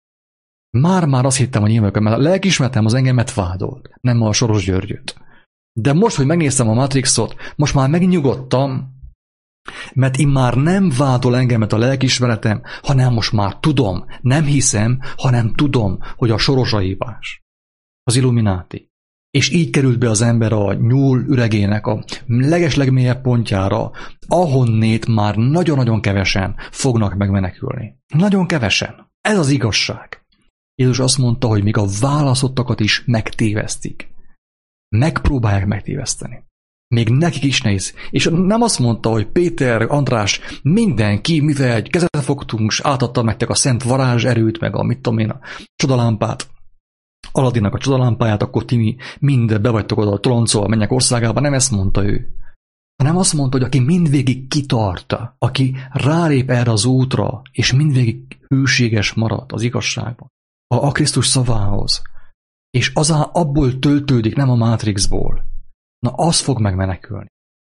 Már-már azt hittem, hogy én vagyok, mert a lelkiismeretem az engemet vádolt. Nem a Soros Györgyöt. De most, hogy megnéztem a Matrixot, most már megnyugodtam, mert én már nem vádol engemet a lelkiismeretem, hanem most már tudom, nem hiszem, hanem tudom, hogy a Soros a hibás. Az Illuminati. És így került be az ember a nyúl üregének a legeslegmélyebb pontjára, ahonnét már nagyon-nagyon kevesen fognak megmenekülni. Nagyon kevesen. Ez az igazság. Jézus azt mondta, hogy még a válaszottakat is megtévesztik. Megpróbálják megtéveszteni. Még nekik is nehéz. És nem azt mondta, hogy Péter, András, mindenki, mivel egy kezet fogtunk, és átadta nektek a szent varázserőt, meg a mit tudom én, a csodalámpát, Aladinnak a csodalámpáját, akkor ti mind be vagytok oda a toloncolva a mennyek országába. Nem ezt mondta ő. Hanem azt mondta, hogy aki mindvégig kitarta, aki rálép erre az útra, és mindvégig hűséges marad az igazságban, a, a Krisztus szavához, és az abból töltődik, nem a Matrixból, na az fog megmenekülni.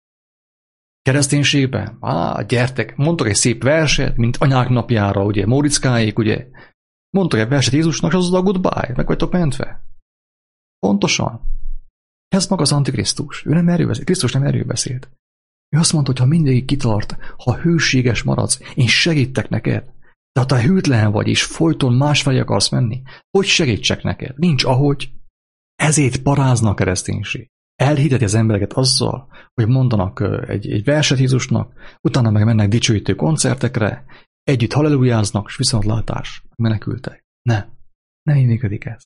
Kereszténységben? Á, gyertek, mondtok egy szép verset, mint anyák napjára, ugye, Móriczkáék, ugye, mondtok egy verset Jézusnak, és az a goodbye, meg vagytok mentve. Pontosan. Ez maga az Antikrisztus. Ő nem erről beszélt. Krisztus nem erről beszélt. Ő azt mondta, hogy ha mindegyik kitart, ha hűséges maradsz, én segítek neked. De ha te hűtlen vagy, és folyton másfelé akarsz menni, hogy segítsek neked? Nincs ahogy. Ezért parázna a kereszténység. Elhiteti az embereket azzal, hogy mondanak egy, egy verset Jézusnak, utána meg mennek dicsőítő koncertekre, együtt hallelujáznak, és viszontlátás, menekültek. Ne, nem így működik ez.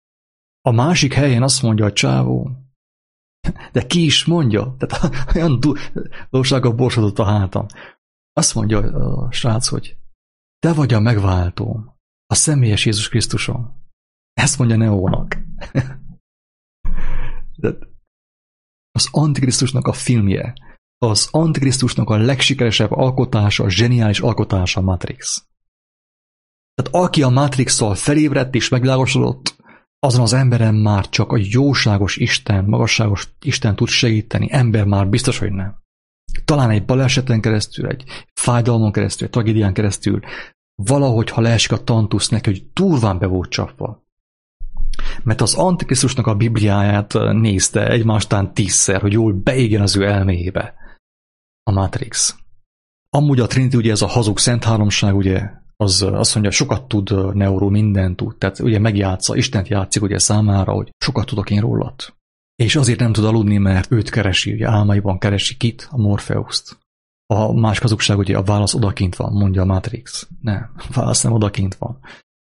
A másik helyen azt mondja a csávó, de ki is mondja, tehát olyan dolsággal borsodott a hátam. Azt mondja a srác, hogy te vagy a megváltóm, a személyes Jézus Krisztusom. Ezt mondja Neónak. De az Antikrisztusnak a filmje, az Antikrisztusnak a legsikeresebb alkotása, a zseniális alkotása a Matrix. Tehát aki a Matrix-szal felébredt és megvilágosodott, azon az emberen már csak a jóságos Isten, magasságos Isten tud segíteni. Ember már biztos, hogy nem. Talán egy baleseten keresztül, egy fájdalmon keresztül, egy tragédián keresztül, valahogy, ha leesik a tantusz neki, hogy durván be volt csapva. Mert az Antikrisztusnak a Bibliáját nézte egymástán tízszer, hogy jól beégjen az ő elméjébe a Matrix. Amúgy a Trinity, ugye ez a hazug szent háromság, ugye, az azt mondja, sokat tud Neo, mindent tud. Tehát ugye megjátsza, Istent játszik ugye számára, hogy sokat tudok én rólad. És azért nem tud aludni, mert őt keresi, ugye álmaiban keresi kit, a Morpheust. A más hazugság, ugye a válasz odakint van, mondja a Matrix. Nem, a válasz nem odakint van.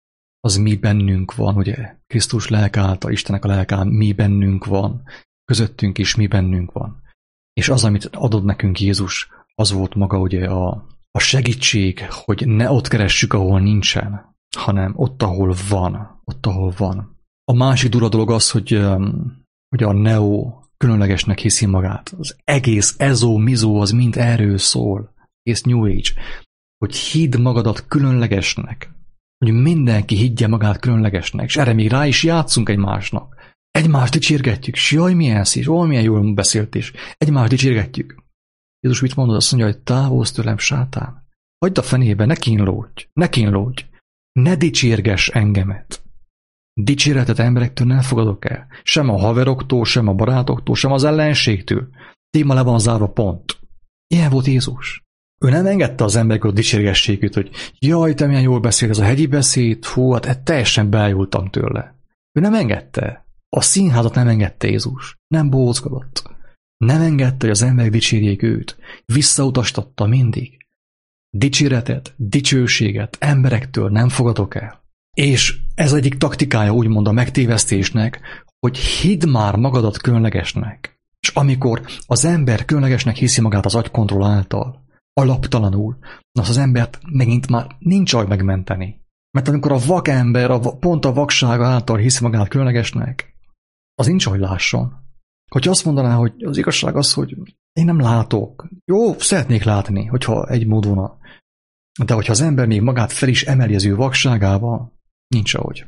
Az mi bennünk van, ugye Krisztus lelke által, Istenek a lelke által, mi bennünk van, közöttünk is mi bennünk van. És az, amit adott nekünk Jézus, az volt maga ugye a, a segítség, hogy ne ott keressük, ahol nincsen, hanem ott, ahol van. Ott, ahol van. A másik durva dolog az, hogy, hogy a Neo különlegesnek hiszi magát. Az egész ezó, mizó, az mind erről szól. Egész New Age. Hogy hidd magadat különlegesnek. Hogy mindenki higgye magát különlegesnek. És erre még rá is játszunk egymásnak. Egymást dicsérgetjük. S jaj, milyen szív, ó, milyen jól beszélt is. Egymást dicsérgetjük. Jézus mit mondod? Azt mondja, hogy távolsz tőlem, sátán. Hagyd a fenébe, ne kínlódj. Ne kínlódj. Ne dicsérgess engemet. Dicséretet emberektől nem fogadok el. Sem a haveroktól, sem a barátoktól, sem az ellenségtől. Téma le van zárva, pont. Ilyen volt Jézus. Ő nem engedte az embereket dicsérgessék őt, hogy jaj, te milyen jól beszél ez a hegyi beszéd, hú, hát teljesen beájultam tőle. Ő nem engedte. A színházat nem engedte Jézus. Nem bóckodott. Nem engedte, hogy az emberek dicsérjék őt. Visszautastatta mindig. Dicséretet, dicsőséget emberektől nem fogadok el. És ez egyik taktikája úgymond a megtévesztésnek, hogy hidd már magadat különlegesnek. És amikor az ember különlegesnek hiszi magát az agykontroll által, alaptalanul, az az embert megint már nincs ahogy megmenteni. Mert amikor a vak ember a, pont a vakság által hiszi magát különlegesnek, az nincs ahogy lásson. Hogyha azt mondaná, hogy az igazság az, hogy én nem látok. Jó, szeretnék látni, hogyha egy mód volna. De hogyha az ember még magát fel is emeli az ő vakságával, nincs ahogy.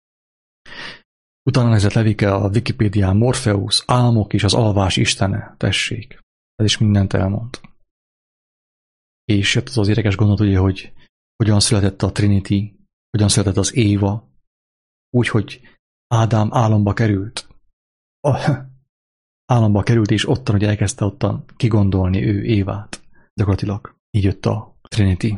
Utána nézett Levike a Wikipédián Morpheus, álmok és az alvás istene. Tessék. Ez is mindent elmond. És jött az az érdekes gondolat, ugye, hogy hogyan született a Trinity, hogyan született az Éva, úgy, hogy Ádám álomba került. A, álomba került, és ottan, hogy elkezdte ottan kigondolni ő Évát. Gyakorlatilag így jött a Trinity.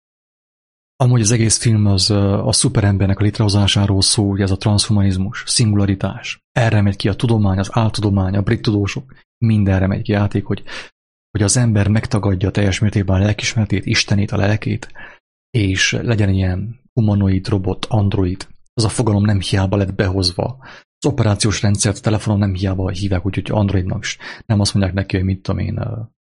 Amúgy az egész film az a szuperembernek a létrehozásáról szól, ugye ez a transhumanizmus, szingularitás. Erre megy ki a tudomány, az áltudomány, a brit tudósok, mindenre megy ki játék, hogy, hogy az ember megtagadja teljes mértékben a lelkismeretét, Istenét, a lelkét, és legyen ilyen humanoid, robot, android. Az a fogalom nem hiába lett behozva. Az operációs rendszert, a telefonon nem hiába hívják, úgyhogy androidnak is nem azt mondják neki, hogy mit tudom én,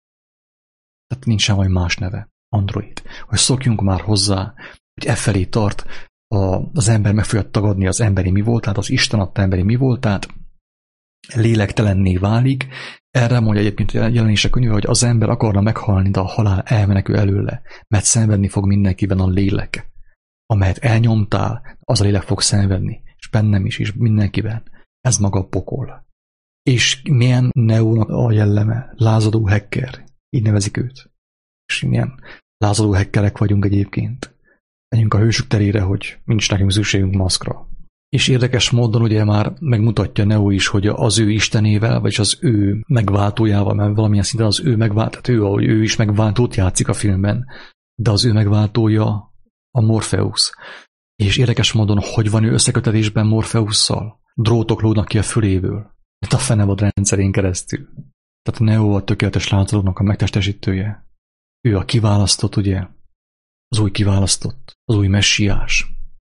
tehát nincs semmi más neve. Android. Hogy szokjunk már hozzá, hogy e felé tart, a, az ember meg fogja tagadni az emberi mi voltát, az Isten adta emberi mi voltát, lélektelenné válik. Erre mondja egyébként a jelenések könyve, hogy az ember akarna meghalni, de a halál elmenekül előle, mert szenvedni fog mindenkiben a lélek. Amelyet elnyomtál, az a lélek fog szenvedni, és bennem is, és mindenkiben. Ez maga a pokol. És milyen Neónak a jelleme? Lázadó hacker. Így nevezik őt. És milyen lázadó hackerek vagyunk egyébként. Menjünk a hősük terére, hogy nincs nekünk szükségünk maszkra. És érdekes módon ugye már megmutatja Neo is, hogy az ő istenével, vagy az ő megváltójával, mert valamilyen szinten az ő megváltót, ő, ahogy ő is megváltót játszik a filmben, de az ő megváltója a Morpheus. És érdekes módon, hogy van ő összekötetésben Morpheusszal? Drótok lógnak ki a füléből. A fenevad rendszerén keresztül. Tehát Neo a tökéletes lázadónak a megtestesítője. Ő a kiválasztott, ugye? Az új kiválasztott, az új messiás.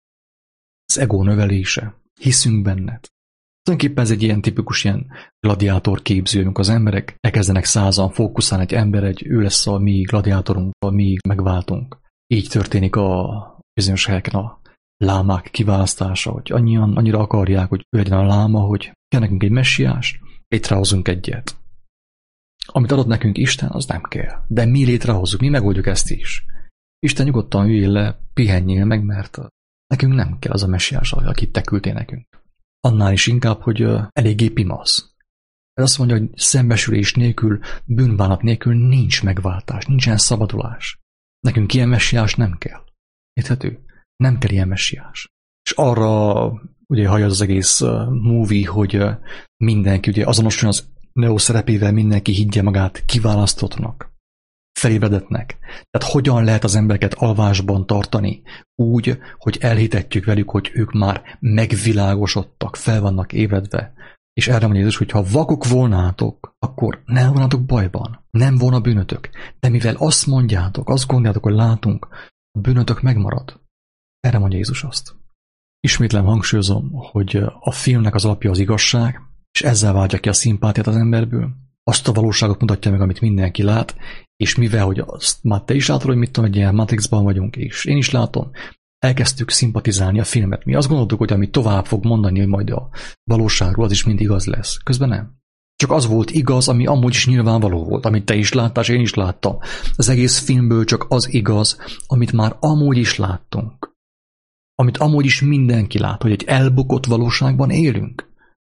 Az ego növelése. Hiszünk benned. Tulajdonképpen ez egy ilyen tipikus ilyen gladiátor képző, amikor az emberek elkezdenek százan fókuszálni egy ember, egy ő lesz a mi gladiátorunk, a mi megváltunk. Így történik a bizonyos helyeken a lámák kiválasztása, hogy annyian, annyira akarják, hogy ő legyen a láma, hogy kell nekünk egy messiást, létrehozunk egyet. Amit adott nekünk Isten, az nem kell. De mi létrehozzuk, mi megoldjuk ezt is. Isten nyugodtan üljél le, pihenjél meg, mert nekünk nem kell az a messiás, akit te küldtél nekünk. Annál is inkább, hogy eléggé pimasz. Ez azt mondja, hogy szembesülés nélkül, bűnbánat nélkül nincs megváltás, nincsen szabadulás. Nekünk ilyen messiás nem kell. Érthető? Nem kell ilyen messiás. És arra ugye hajaz az egész movie, hogy mindenki ugye azonosuljon az Neo szerepével, mindenki higgye magát kiválasztottnak. felébredetnek. Tehát hogyan lehet az embereket alvásban tartani úgy, hogy elhitetjük velük, hogy ők már megvilágosodtak, fel vannak ébredve. És erre mondja Jézus, hogy ha vakok volnátok, akkor nem volnátok bajban, nem volna bűnötök. De mivel azt mondjátok, azt gondoljátok, hogy látunk, a bűnötök megmarad. Erre mondja Jézus azt. Ismétlem hangsúlyozom, hogy a filmnek az alapja az igazság, és ezzel vágya ki a szimpátiát az emberből. Azt a valóságot mutatja meg, amit mindenki lát, és mivel, hogy azt már te is látod, hogy mit tudom, egy ilyen Matrixban vagyunk, és én is látom, elkezdtük szimpatizálni a filmet. Mi azt gondoltuk, hogy amit tovább fog mondani, hogy majd a valóságról, az is mind igaz lesz. Közben nem. Csak az volt igaz, ami amúgy is nyilvánvaló volt, amit te is láttál, és én is láttam. Az egész filmből csak az igaz, amit már amúgy is láttunk. Amit amúgy is mindenki lát, hogy egy elbukott valóságban élünk.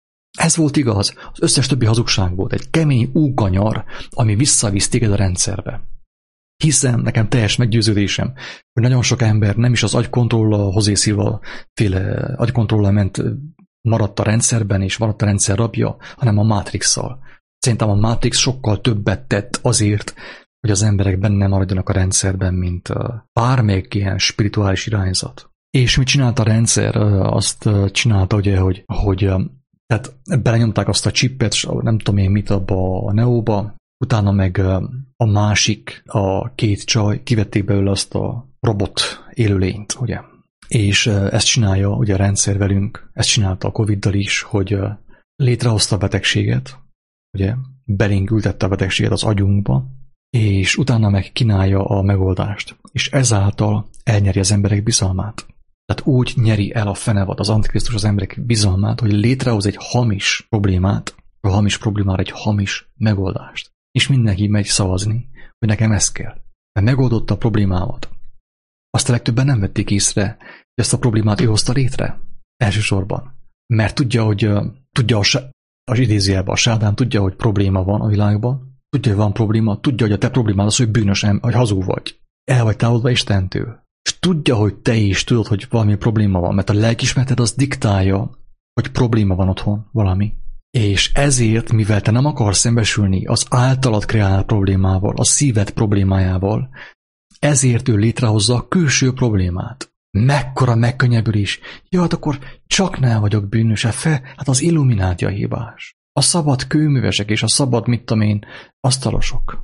Ez volt igaz, az összes többi hazugság volt, egy kemény úkanyar, ami visszavisz téged a rendszerbe. Hiszem, nekem teljes meggyőződésem, hogy nagyon sok ember nem is az agykontrollal, José Silva féle agykontrollal ment, maradt a rendszerben, és maradt a rendszer rabja, hanem a Matrix-szal. Szerintem a Matrix sokkal többet tett azért, hogy az emberek benne maradjanak a rendszerben, mint bármelyik ilyen spirituális irányzat. És mit csinált a rendszer? Azt csinálta, ugye, hogy, hogy tehát belenyomták azt a chipet, nem tudom én mit abba a Neóba, utána meg a másik, a két csaj, kivették belőle azt a robot élőlényt, ugye. És ezt csinálja ugye a rendszer velünk, ezt csinálta a Coviddal is, hogy létrehozta a betegséget, ugye, belénk ültette a betegséget az agyunkba, és utána meg kínálja a megoldást, és ezáltal elnyeri az emberek bizalmát. Tehát úgy nyeri el a fenevad, az Antikrisztus az emberek bizalmát, hogy létrehoz egy hamis problémát, a hamis problémára egy hamis megoldást. És mindenki megy szavazni, hogy nekem ez kell. Mert megoldotta a problémámat. Azt a legtöbben nem vették észre, hogy ezt a problémát ő hozta létre. Elsősorban. Mert tudja, hogy tudja a, az idézőjelben a sádám, tudja, hogy probléma van a világban, tudja, hogy van probléma, tudja, hogy a te problémád az, hogy bűnös, hogy hazug vagy. El vagy távolodva Istentől. És tudja, hogy te is tudod, hogy valami probléma van, mert a lelkiismereted az diktálja, hogy probléma van otthon, valami. És ezért, mivel te nem akarsz szembesülni az általad kreált problémával, a szíved problémájával, ezért ő létrehozza a külső problémát. Mekkora megkönnyebbülés. Ja, hát akkor csak nem vagyok bűnös, fel, hát az illumináti a hibás. A szabad kőművesek és a szabad, mit tudom én, asztalosok.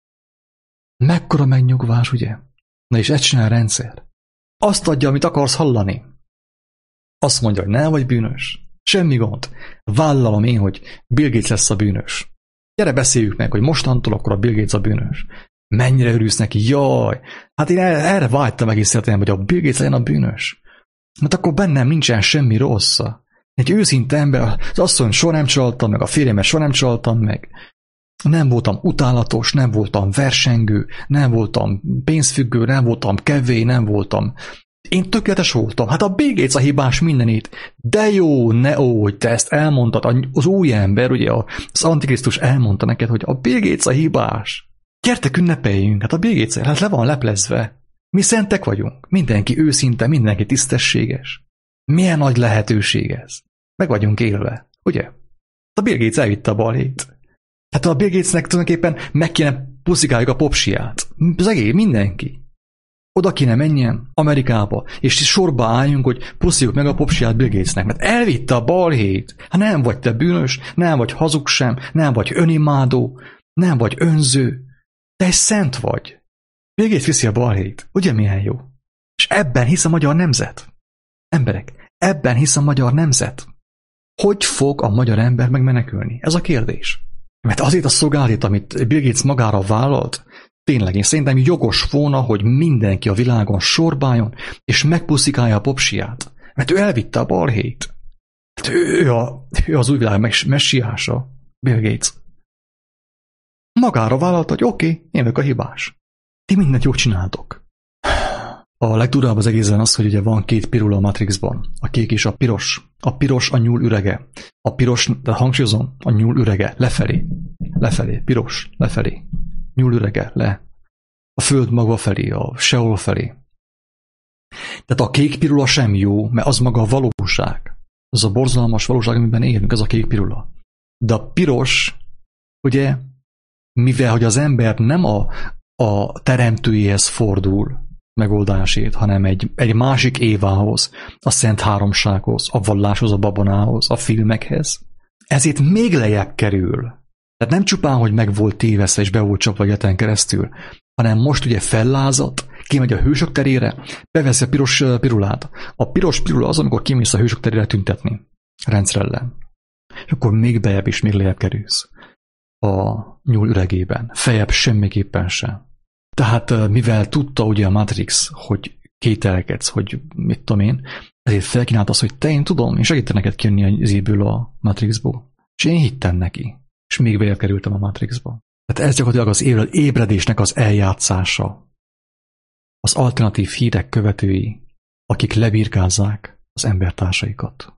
Mekkora megnyugvás, ugye? Na és ezt csinál a rendszer. Azt adja, amit akarsz hallani. Azt mondja, hogy nem vagy bűnös. Semmi gond. Vállalom én, hogy Bill Gates lesz a bűnös. Gyere, beszéljük meg, hogy mostantól akkor a Bill Gates a bűnös. Mennyire örülsz neki? Jaj! Hát én erre vágytam egész életem, hogy a Bill Gates legyen a bűnös. Mert akkor bennem nincsen semmi rossz. Egy őszinte ember, az asszony soha nem csaltam meg, a férjemet soha nem csaltam meg. Nem voltam utálatos, nem voltam versengő, nem voltam pénzfüggő, nem voltam kevé, nem voltam... Én tökéletes voltam. Hát a Bill Gates a hibás mindenét. De jó, ne ó, hogy te ezt elmondtad. Az új ember, ugye az Antikrisztus elmondta neked, hogy a Bill Gates a hibás. Gyertek, ünnepeljünk. Hát a Bill Gates, hát le van leplezve. Mi szentek vagyunk. Mindenki őszinte, mindenki tisztességes. Milyen nagy lehetőség ez. Meg vagyunk élve, ugye? A Bill Gates elvitte a balhét. Hát a Bill Gatesnek tulajdonképpen meg kéne puszikáljuk a popsiát. Az egész, mindenki. Oda kéne menjen Amerikába, és sorba álljunk, hogy pusziljuk meg a popsiát Bill Gatesnek, mert elvitte a balhét. Hát nem vagy te bűnös, nem vagy hazug sem, nem vagy önimádó, nem vagy önző. Te egy szent vagy. Bill Gates viszi a balhét. Ugye milyen jó? És ebben hisz a magyar nemzet. Emberek, ebben hisz a magyar nemzet. Hogy fog a magyar ember megmenekülni? Ez a kérdés. Mert azért a szolgálat, amit Bill Gates magára vállalt, tényleg, én szerintem jogos volna, hogy mindenki a világon sorbáljon, és megpuszikálja a popsiát. Mert ő elvitte a balhét. Hát ő, ő, a, ő az új világ messiása, Bill Gates. Magára vállalta, hogy oké, okay, én vagyok a hibás. Ti mindent jól csináltok. A legdurább az egészen az, hogy ugye van két pirula a Matrixban. A kék és a piros. A piros a nyúl ürege. A piros, de hangsúlyozom, a nyúl ürege. Lefelé. Lefelé. Piros. Lefelé. Nyúl ürege. Le. A föld maga felé. A Seol felé. Tehát a kék pirula sem jó, mert az maga a valóság. Az a borzalmas valóság, amiben élünk, ez a kék pirula. De a piros, ugye, mivel hogy az ember nem a a teremtőjéhez fordul megoldásét, hanem egy, egy másik Évához, a Szent Háromsághoz, a valláshoz, a babonához, a filmekhez. Ezért még lejjebb kerül. Tehát nem csupán, hogy meg volt tévesztve és be volt csapva egyetlen keresztül, hanem most ugye fellázadt, kimegy a hősök terére, beveszi a piros pirulát. A piros pirula az, amikor kimész a hősök terére tüntetni rendszer ellen. És akkor még bejebb és még lejjebb kerülsz a nyúl üregében. Fejebb semmiképpen sem. Tehát mivel tudta ugye a Matrix, hogy kételkedsz, hogy mit tudom én, ezért felkínált azt, hogy te, én tudom, én segítek neked kijönni az éből a Matrixból. És én hittem neki. És még bejebb kerültem a Matrixba. Tehát ez gyakorlatilag az ébredésnek az eljátszása. Az alternatív hírek követői, akik lebirkázzák az embertársaikat.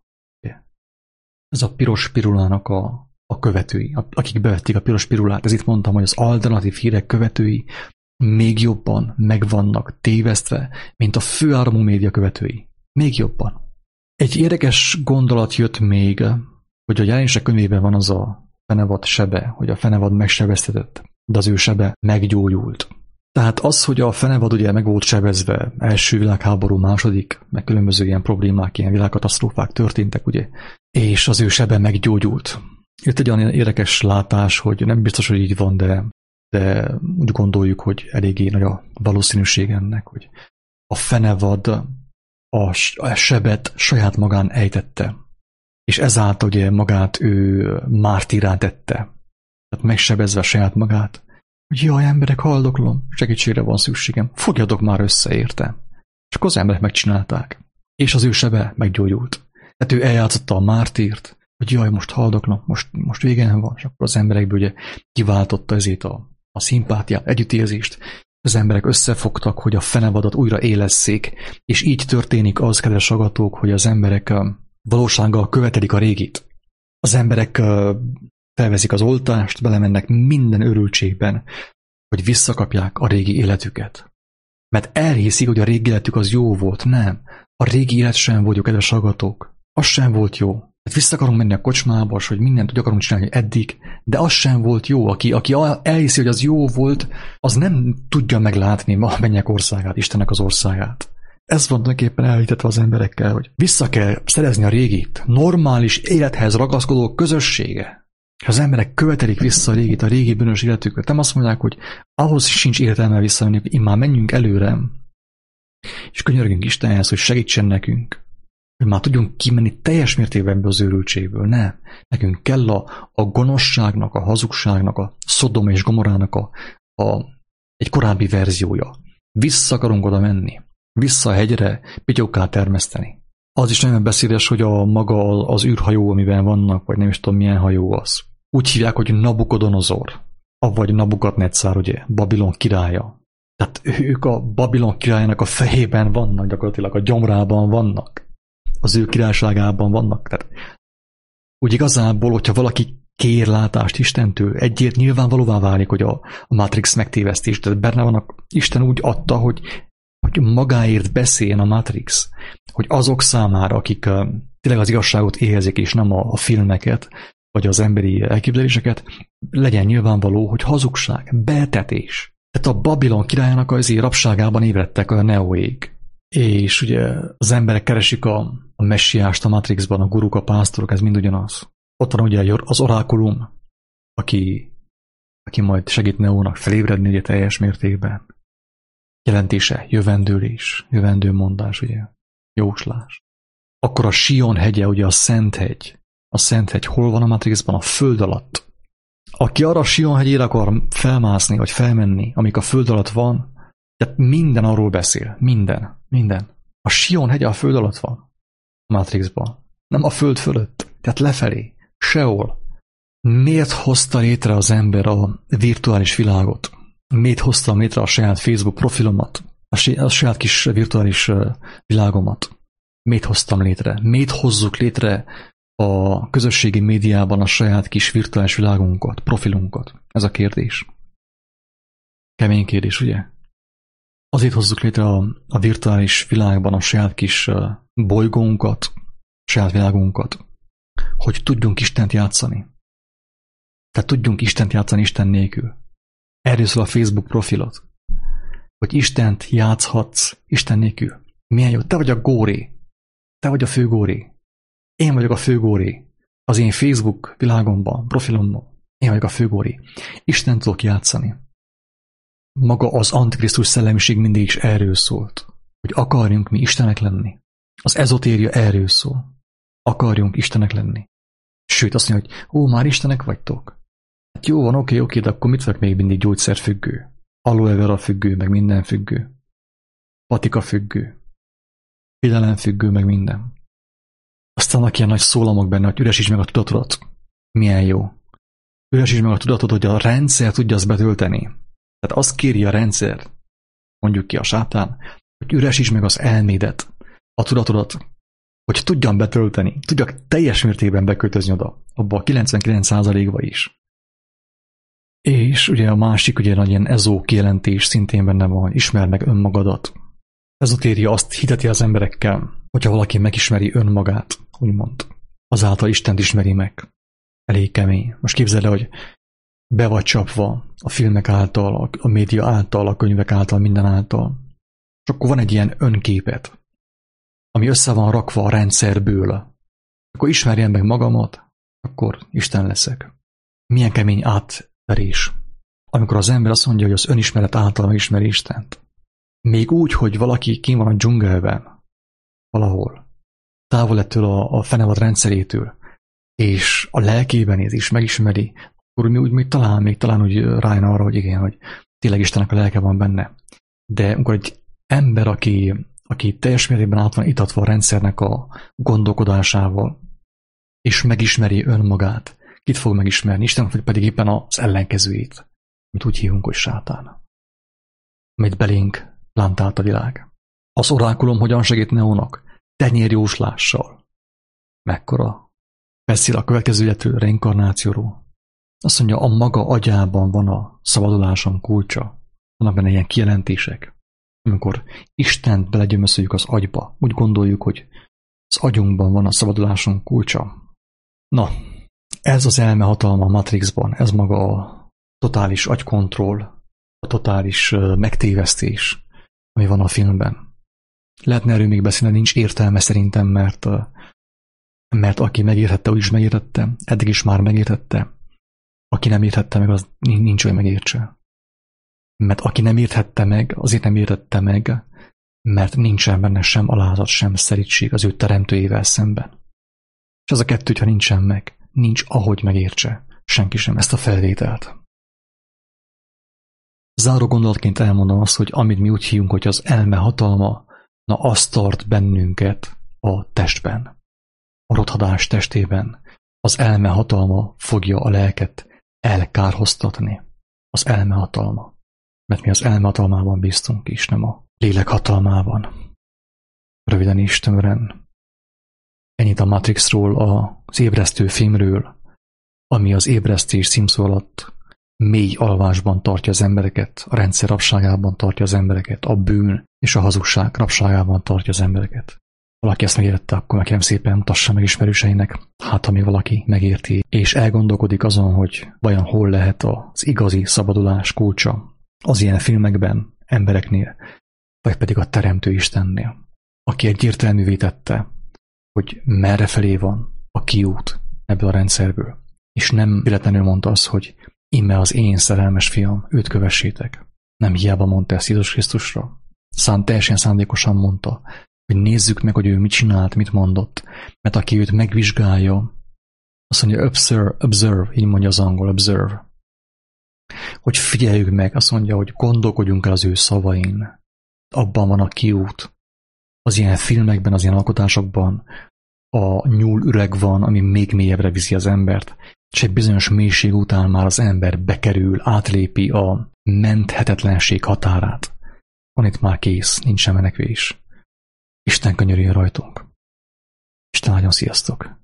Ez a piros pirulának a, a követői, akik bevették a piros pirulát. Ezért mondtam, hogy az alternatív hírek követői még jobban meg vannak tévesztve, mint a főáramú média követői. Még jobban. Egy érdekes gondolat jött még, hogy a jelenések könyvében van az a fenevad sebe, hogy a fenevad megsebeztetett, de az ő sebe meggyógyult. Tehát az, hogy a fenevad ugye meg volt sebezve, első világháború, második, meg különböző ilyen problémák, ilyen világkatasztrófák történtek, ugye, és az ő sebe meggyógyult. Jött egy olyan érdekes látás, hogy nem biztos, hogy így van, de, de úgy gondoljuk, hogy eléggé nagy a valószínűség ennek, hogy a fenevad a, a sebet saját magán ejtette, és ezáltal ugye magát ő mártírá tette, tehát megsebezve saját magát, hogy jaj, emberek, haldoklom, segítségre van szükségem, fogjatok már össze, érte. És akkor az emberek megcsinálták, és az ő sebe meggyógyult. Tehát ő eljátszotta a mártírt, hogy jaj, most haldoklom, most, most végen van, és akkor az emberekből ugye kiváltotta ezért a, a szimpátiát, együttérzést. Az emberek összefogtak, hogy a fenevadat újra élesszék, és így történik az, kedves hallgatók, hogy az emberek valósággal követelik a régit. Az emberek felveszik az oltást, belemennek minden örültségben, hogy visszakapják a régi életüket. Mert elhiszik, hogy a régi életük az jó volt. Nem. A régi élet sem volt jó, kedves hallgatók. Az sem volt jó. Tehát vissza akarunk menni a kocsmába, hogy mindent úgy akarunk csinálni eddig, de az sem volt jó. Aki, aki elhiszi, hogy az jó volt, az nem tudja meglátni a mennyek országát, Istennek az országát. Ez van tulajdonképpen elhitetve az emberekkel, hogy vissza kell szerezni a régit. Normális élethez ragaszkodó közössége. Ha az emberek követelik vissza a régit, a régi bűnös életüket, nem azt mondják, hogy ahhoz sincs értelme visszamenni, hogy már menjünk előre, és könyörgünk Istenhez, hogy segítsen nekünk, hogy már tudjunk kimenni teljes mértékben ebből az őrültségből. Nem. Nekünk kell a, a gonoszságnak, a hazugságnak, a Szodoma és Gomorának a, a, egy korábbi verziója. Vissza akarunk oda menni. Vissza a hegyre, pityókát termeszteni. Az is nagyon beszédes, hogy a maga az űrhajó, amiben vannak, vagy nem is tudom milyen hajó az. Úgy hívják, hogy Nabukodonozor, vagy Nabukadnetszár, ugye, Babilon királya. Tehát ők a Babilon királyának a fejében vannak, gyakorlatilag a gyomrában vannak. Az ő királyságában vannak. Tehát úgy igazából, hogyha valaki kér látást Istentől, egyért nyilvánvalóvá válik, hogy a, a Matrix megtévesztés. Tehát benne vannak, Isten úgy adta, hogy hogy magáért beszéljen a Matrix, hogy azok számára, akik uh, tényleg az igazságot éhezik, és nem a, a filmeket, vagy az emberi elképzeléseket, legyen nyilvánvaló, hogy hazugság, betetés. Tehát a Babilon királyának az rabságában ébredtek a neóék. És ugye az emberek keresik a, a messiást a Matrixban, a guruk, a pásztorok, ez mind ugyanaz. Ott van ugye az orákulum, aki, aki majd segít Neónak felébredni ugye teljes mértékben. Jelentése, jövendőlés, jövendőmondás, ugye, jóslás. Akkor a Sion hegye, ugye a Szent hegy. A Szent hegy hol van a Matrixban? A föld alatt. Aki arra a Sion hegyére akar felmászni, vagy felmenni, amik a föld alatt van, tehát minden arról beszél. Minden. Minden. A Sion hegye a föld alatt van. A Matrixban. Nem a föld fölött. Tehát lefelé. Sehol. Miért hozta létre az ember a virtuális világot? Miért hoztam létre a saját Facebook profilomat, a saját kis virtuális világomat? Miért hoztam létre? Miért hozzuk létre a közösségi médiában a saját kis virtuális világunkat, profilunkat? Ez a kérdés. Kemény kérdés, ugye? Azért hozzuk létre a, a virtuális világban a saját kis bolygónkat, a saját világunkat, hogy tudjunk Istent játszani. Tehát tudjunk Istent játszani Isten nélkül. Erről szól a Facebook profilod. Hogy Istent játszhatsz Isten nélkül. Milyen jó. Te vagy a góré. Te vagy a főgóré. Én vagyok a főgóré. Az én Facebook világomban, profilomban. Én vagyok a főgóré. Isten tudok játszani. Maga az Antikrisztus szellemiség mindig is erről szólt. Hogy akarjunk mi Istenek lenni. Az ezotéria erről szól. Akarjunk Istenek lenni. Sőt, azt mondja, hogy ó, már Istenek vagytok. Hát jó van, oké, oké, de akkor mit vagyok még mindig gyógyszerfüggő? Aloe vera függő, meg minden függő. Patika függő. Félelem függő, meg minden. Aztán vannak ilyen nagy szólamok benne, hogy üresíts meg a tudatodat. Milyen jó. Üresíts meg a tudatod, hogy a rendszer tudja azt betölteni. Tehát azt kéri a rendszer, mondjuk ki a sátán, hogy üresíts meg az elmédet, a tudatodat, hogy tudjam betölteni, tudjak teljes mértékben beköltözni oda, abba a kilencvenkilenc százalékba is. És ugye a másik, ugye nagy ilyen ezó kijelentés szintén benne van, ismerd meg önmagadat. Ezotéria azt hiteti az emberekkel, hogyha valaki megismeri önmagát, úgymond, azáltal Istent ismeri meg. Elég kemény. Most képzeld el, hogy be vagy csapva a filmek által, a média által, a könyvek által, minden által. És akkor van egy ilyen önképet, ami össze van rakva a rendszerből. Akkor ismerjem meg magamat, akkor Isten leszek. Milyen kemény átverés. Amikor az ember azt mondja, hogy az önismeret által megismeri Istent. Még úgy, hogy valaki kint van a dzsungelben, valahol, távol ettől a, a fenevad rendszerétől, és a lelkében is megismeri, akkor mi úgy még talán, még talán úgy rájön arra, hogy igen, hogy tényleg Istennek a lelke van benne. De amikor egy ember, aki, aki teljes mértékben át van itatva a rendszernek a gondolkodásával, és megismeri önmagát, kit fog megismerni? Isten pedig éppen az ellenkezőjét, amit úgy hívunk, hogy sátán. Amit belénk plántált a világ. Az orákulum hogyan segít Neónak? Tenyérjóslással. Mekkora? Beszél a következő életről, reinkarnációról. Azt mondja, a maga agyában van a szabadulásom kulcsa. Vannak benne ilyen kijelentések. Amikor Istent belegyömöszöljük az agyba, úgy gondoljuk, hogy az agyunkban van a szabadulásunk kulcsa. Na, ez az elme hatalma a Matrixban, ez maga a totális agykontroll, a totális megtévesztés, ami van a filmben. Lehetne erről még beszélni, nincs értelme szerintem, mert, mert aki megértette, úgy is megértette, eddig is már megértette. Aki nem értette meg, az nincs, hogy megértse. Mert aki nem érthette meg, azért nem értette meg, mert nincsen benne sem alázat, sem szerítség az ő teremtőjével szemben. És ez a kettő, ha nincsen meg, nincs ahogy megértse senki sem ezt a felvételt. Záró gondolatként elmondom azt, hogy amit mi úgy hívunk, hogy az elme hatalma, na azt tart bennünket a testben, a rothadás testében. Az elme hatalma fogja a lelket elkárhoztatni. Az elme hatalma. Mert mi az elme hatalmában bíztunk is, nem a lélek hatalmában. Röviden is, tömören. Ennyit a Matrixról, az ébresztő filmről, ami az ébresztés címszó alatt mély alvásban tartja az embereket, a rendszer rabságában tartja az embereket, a bűn és a hazugság rabságában tartja az embereket. Valaki ezt megértette, akkor nekem szépen mutassa meg ismerőseinek, hát ami valaki megérti, és elgondolkodik azon, hogy vajon hol lehet az igazi szabadulás kulcsa az ilyen filmekben, embereknél, vagy pedig a Teremtő Istennél, aki egyértelművé tette, hogy merre felé van a kiút ebből a rendszerből, és nem véletlenül mondta azt, hogy íme az én szerelmes fiam, őt kövessétek. Nem hiába mondta ezt Jézus Krisztusra. Szán teljesen szándékosan mondta, hogy nézzük meg, hogy ő mit csinált, mit mondott, mert aki őt megvizsgálja, azt mondja, observe, observe, így mondja az angol, observe. Hogy figyeljük meg, azt mondja, hogy gondolkodjunk el az ő szavain. Abban van a kiút. Az ilyen filmekben, az ilyen alkotásokban a nyúlüreg van, ami még mélyebbre viszi az embert, és egy bizonyos mélység után már az ember bekerül, átlépi a menthetetlenség határát. Van itt már kész, nincsen menekvés. Isten könyörüljön rajtunk. Isten áldjon, sziasztok!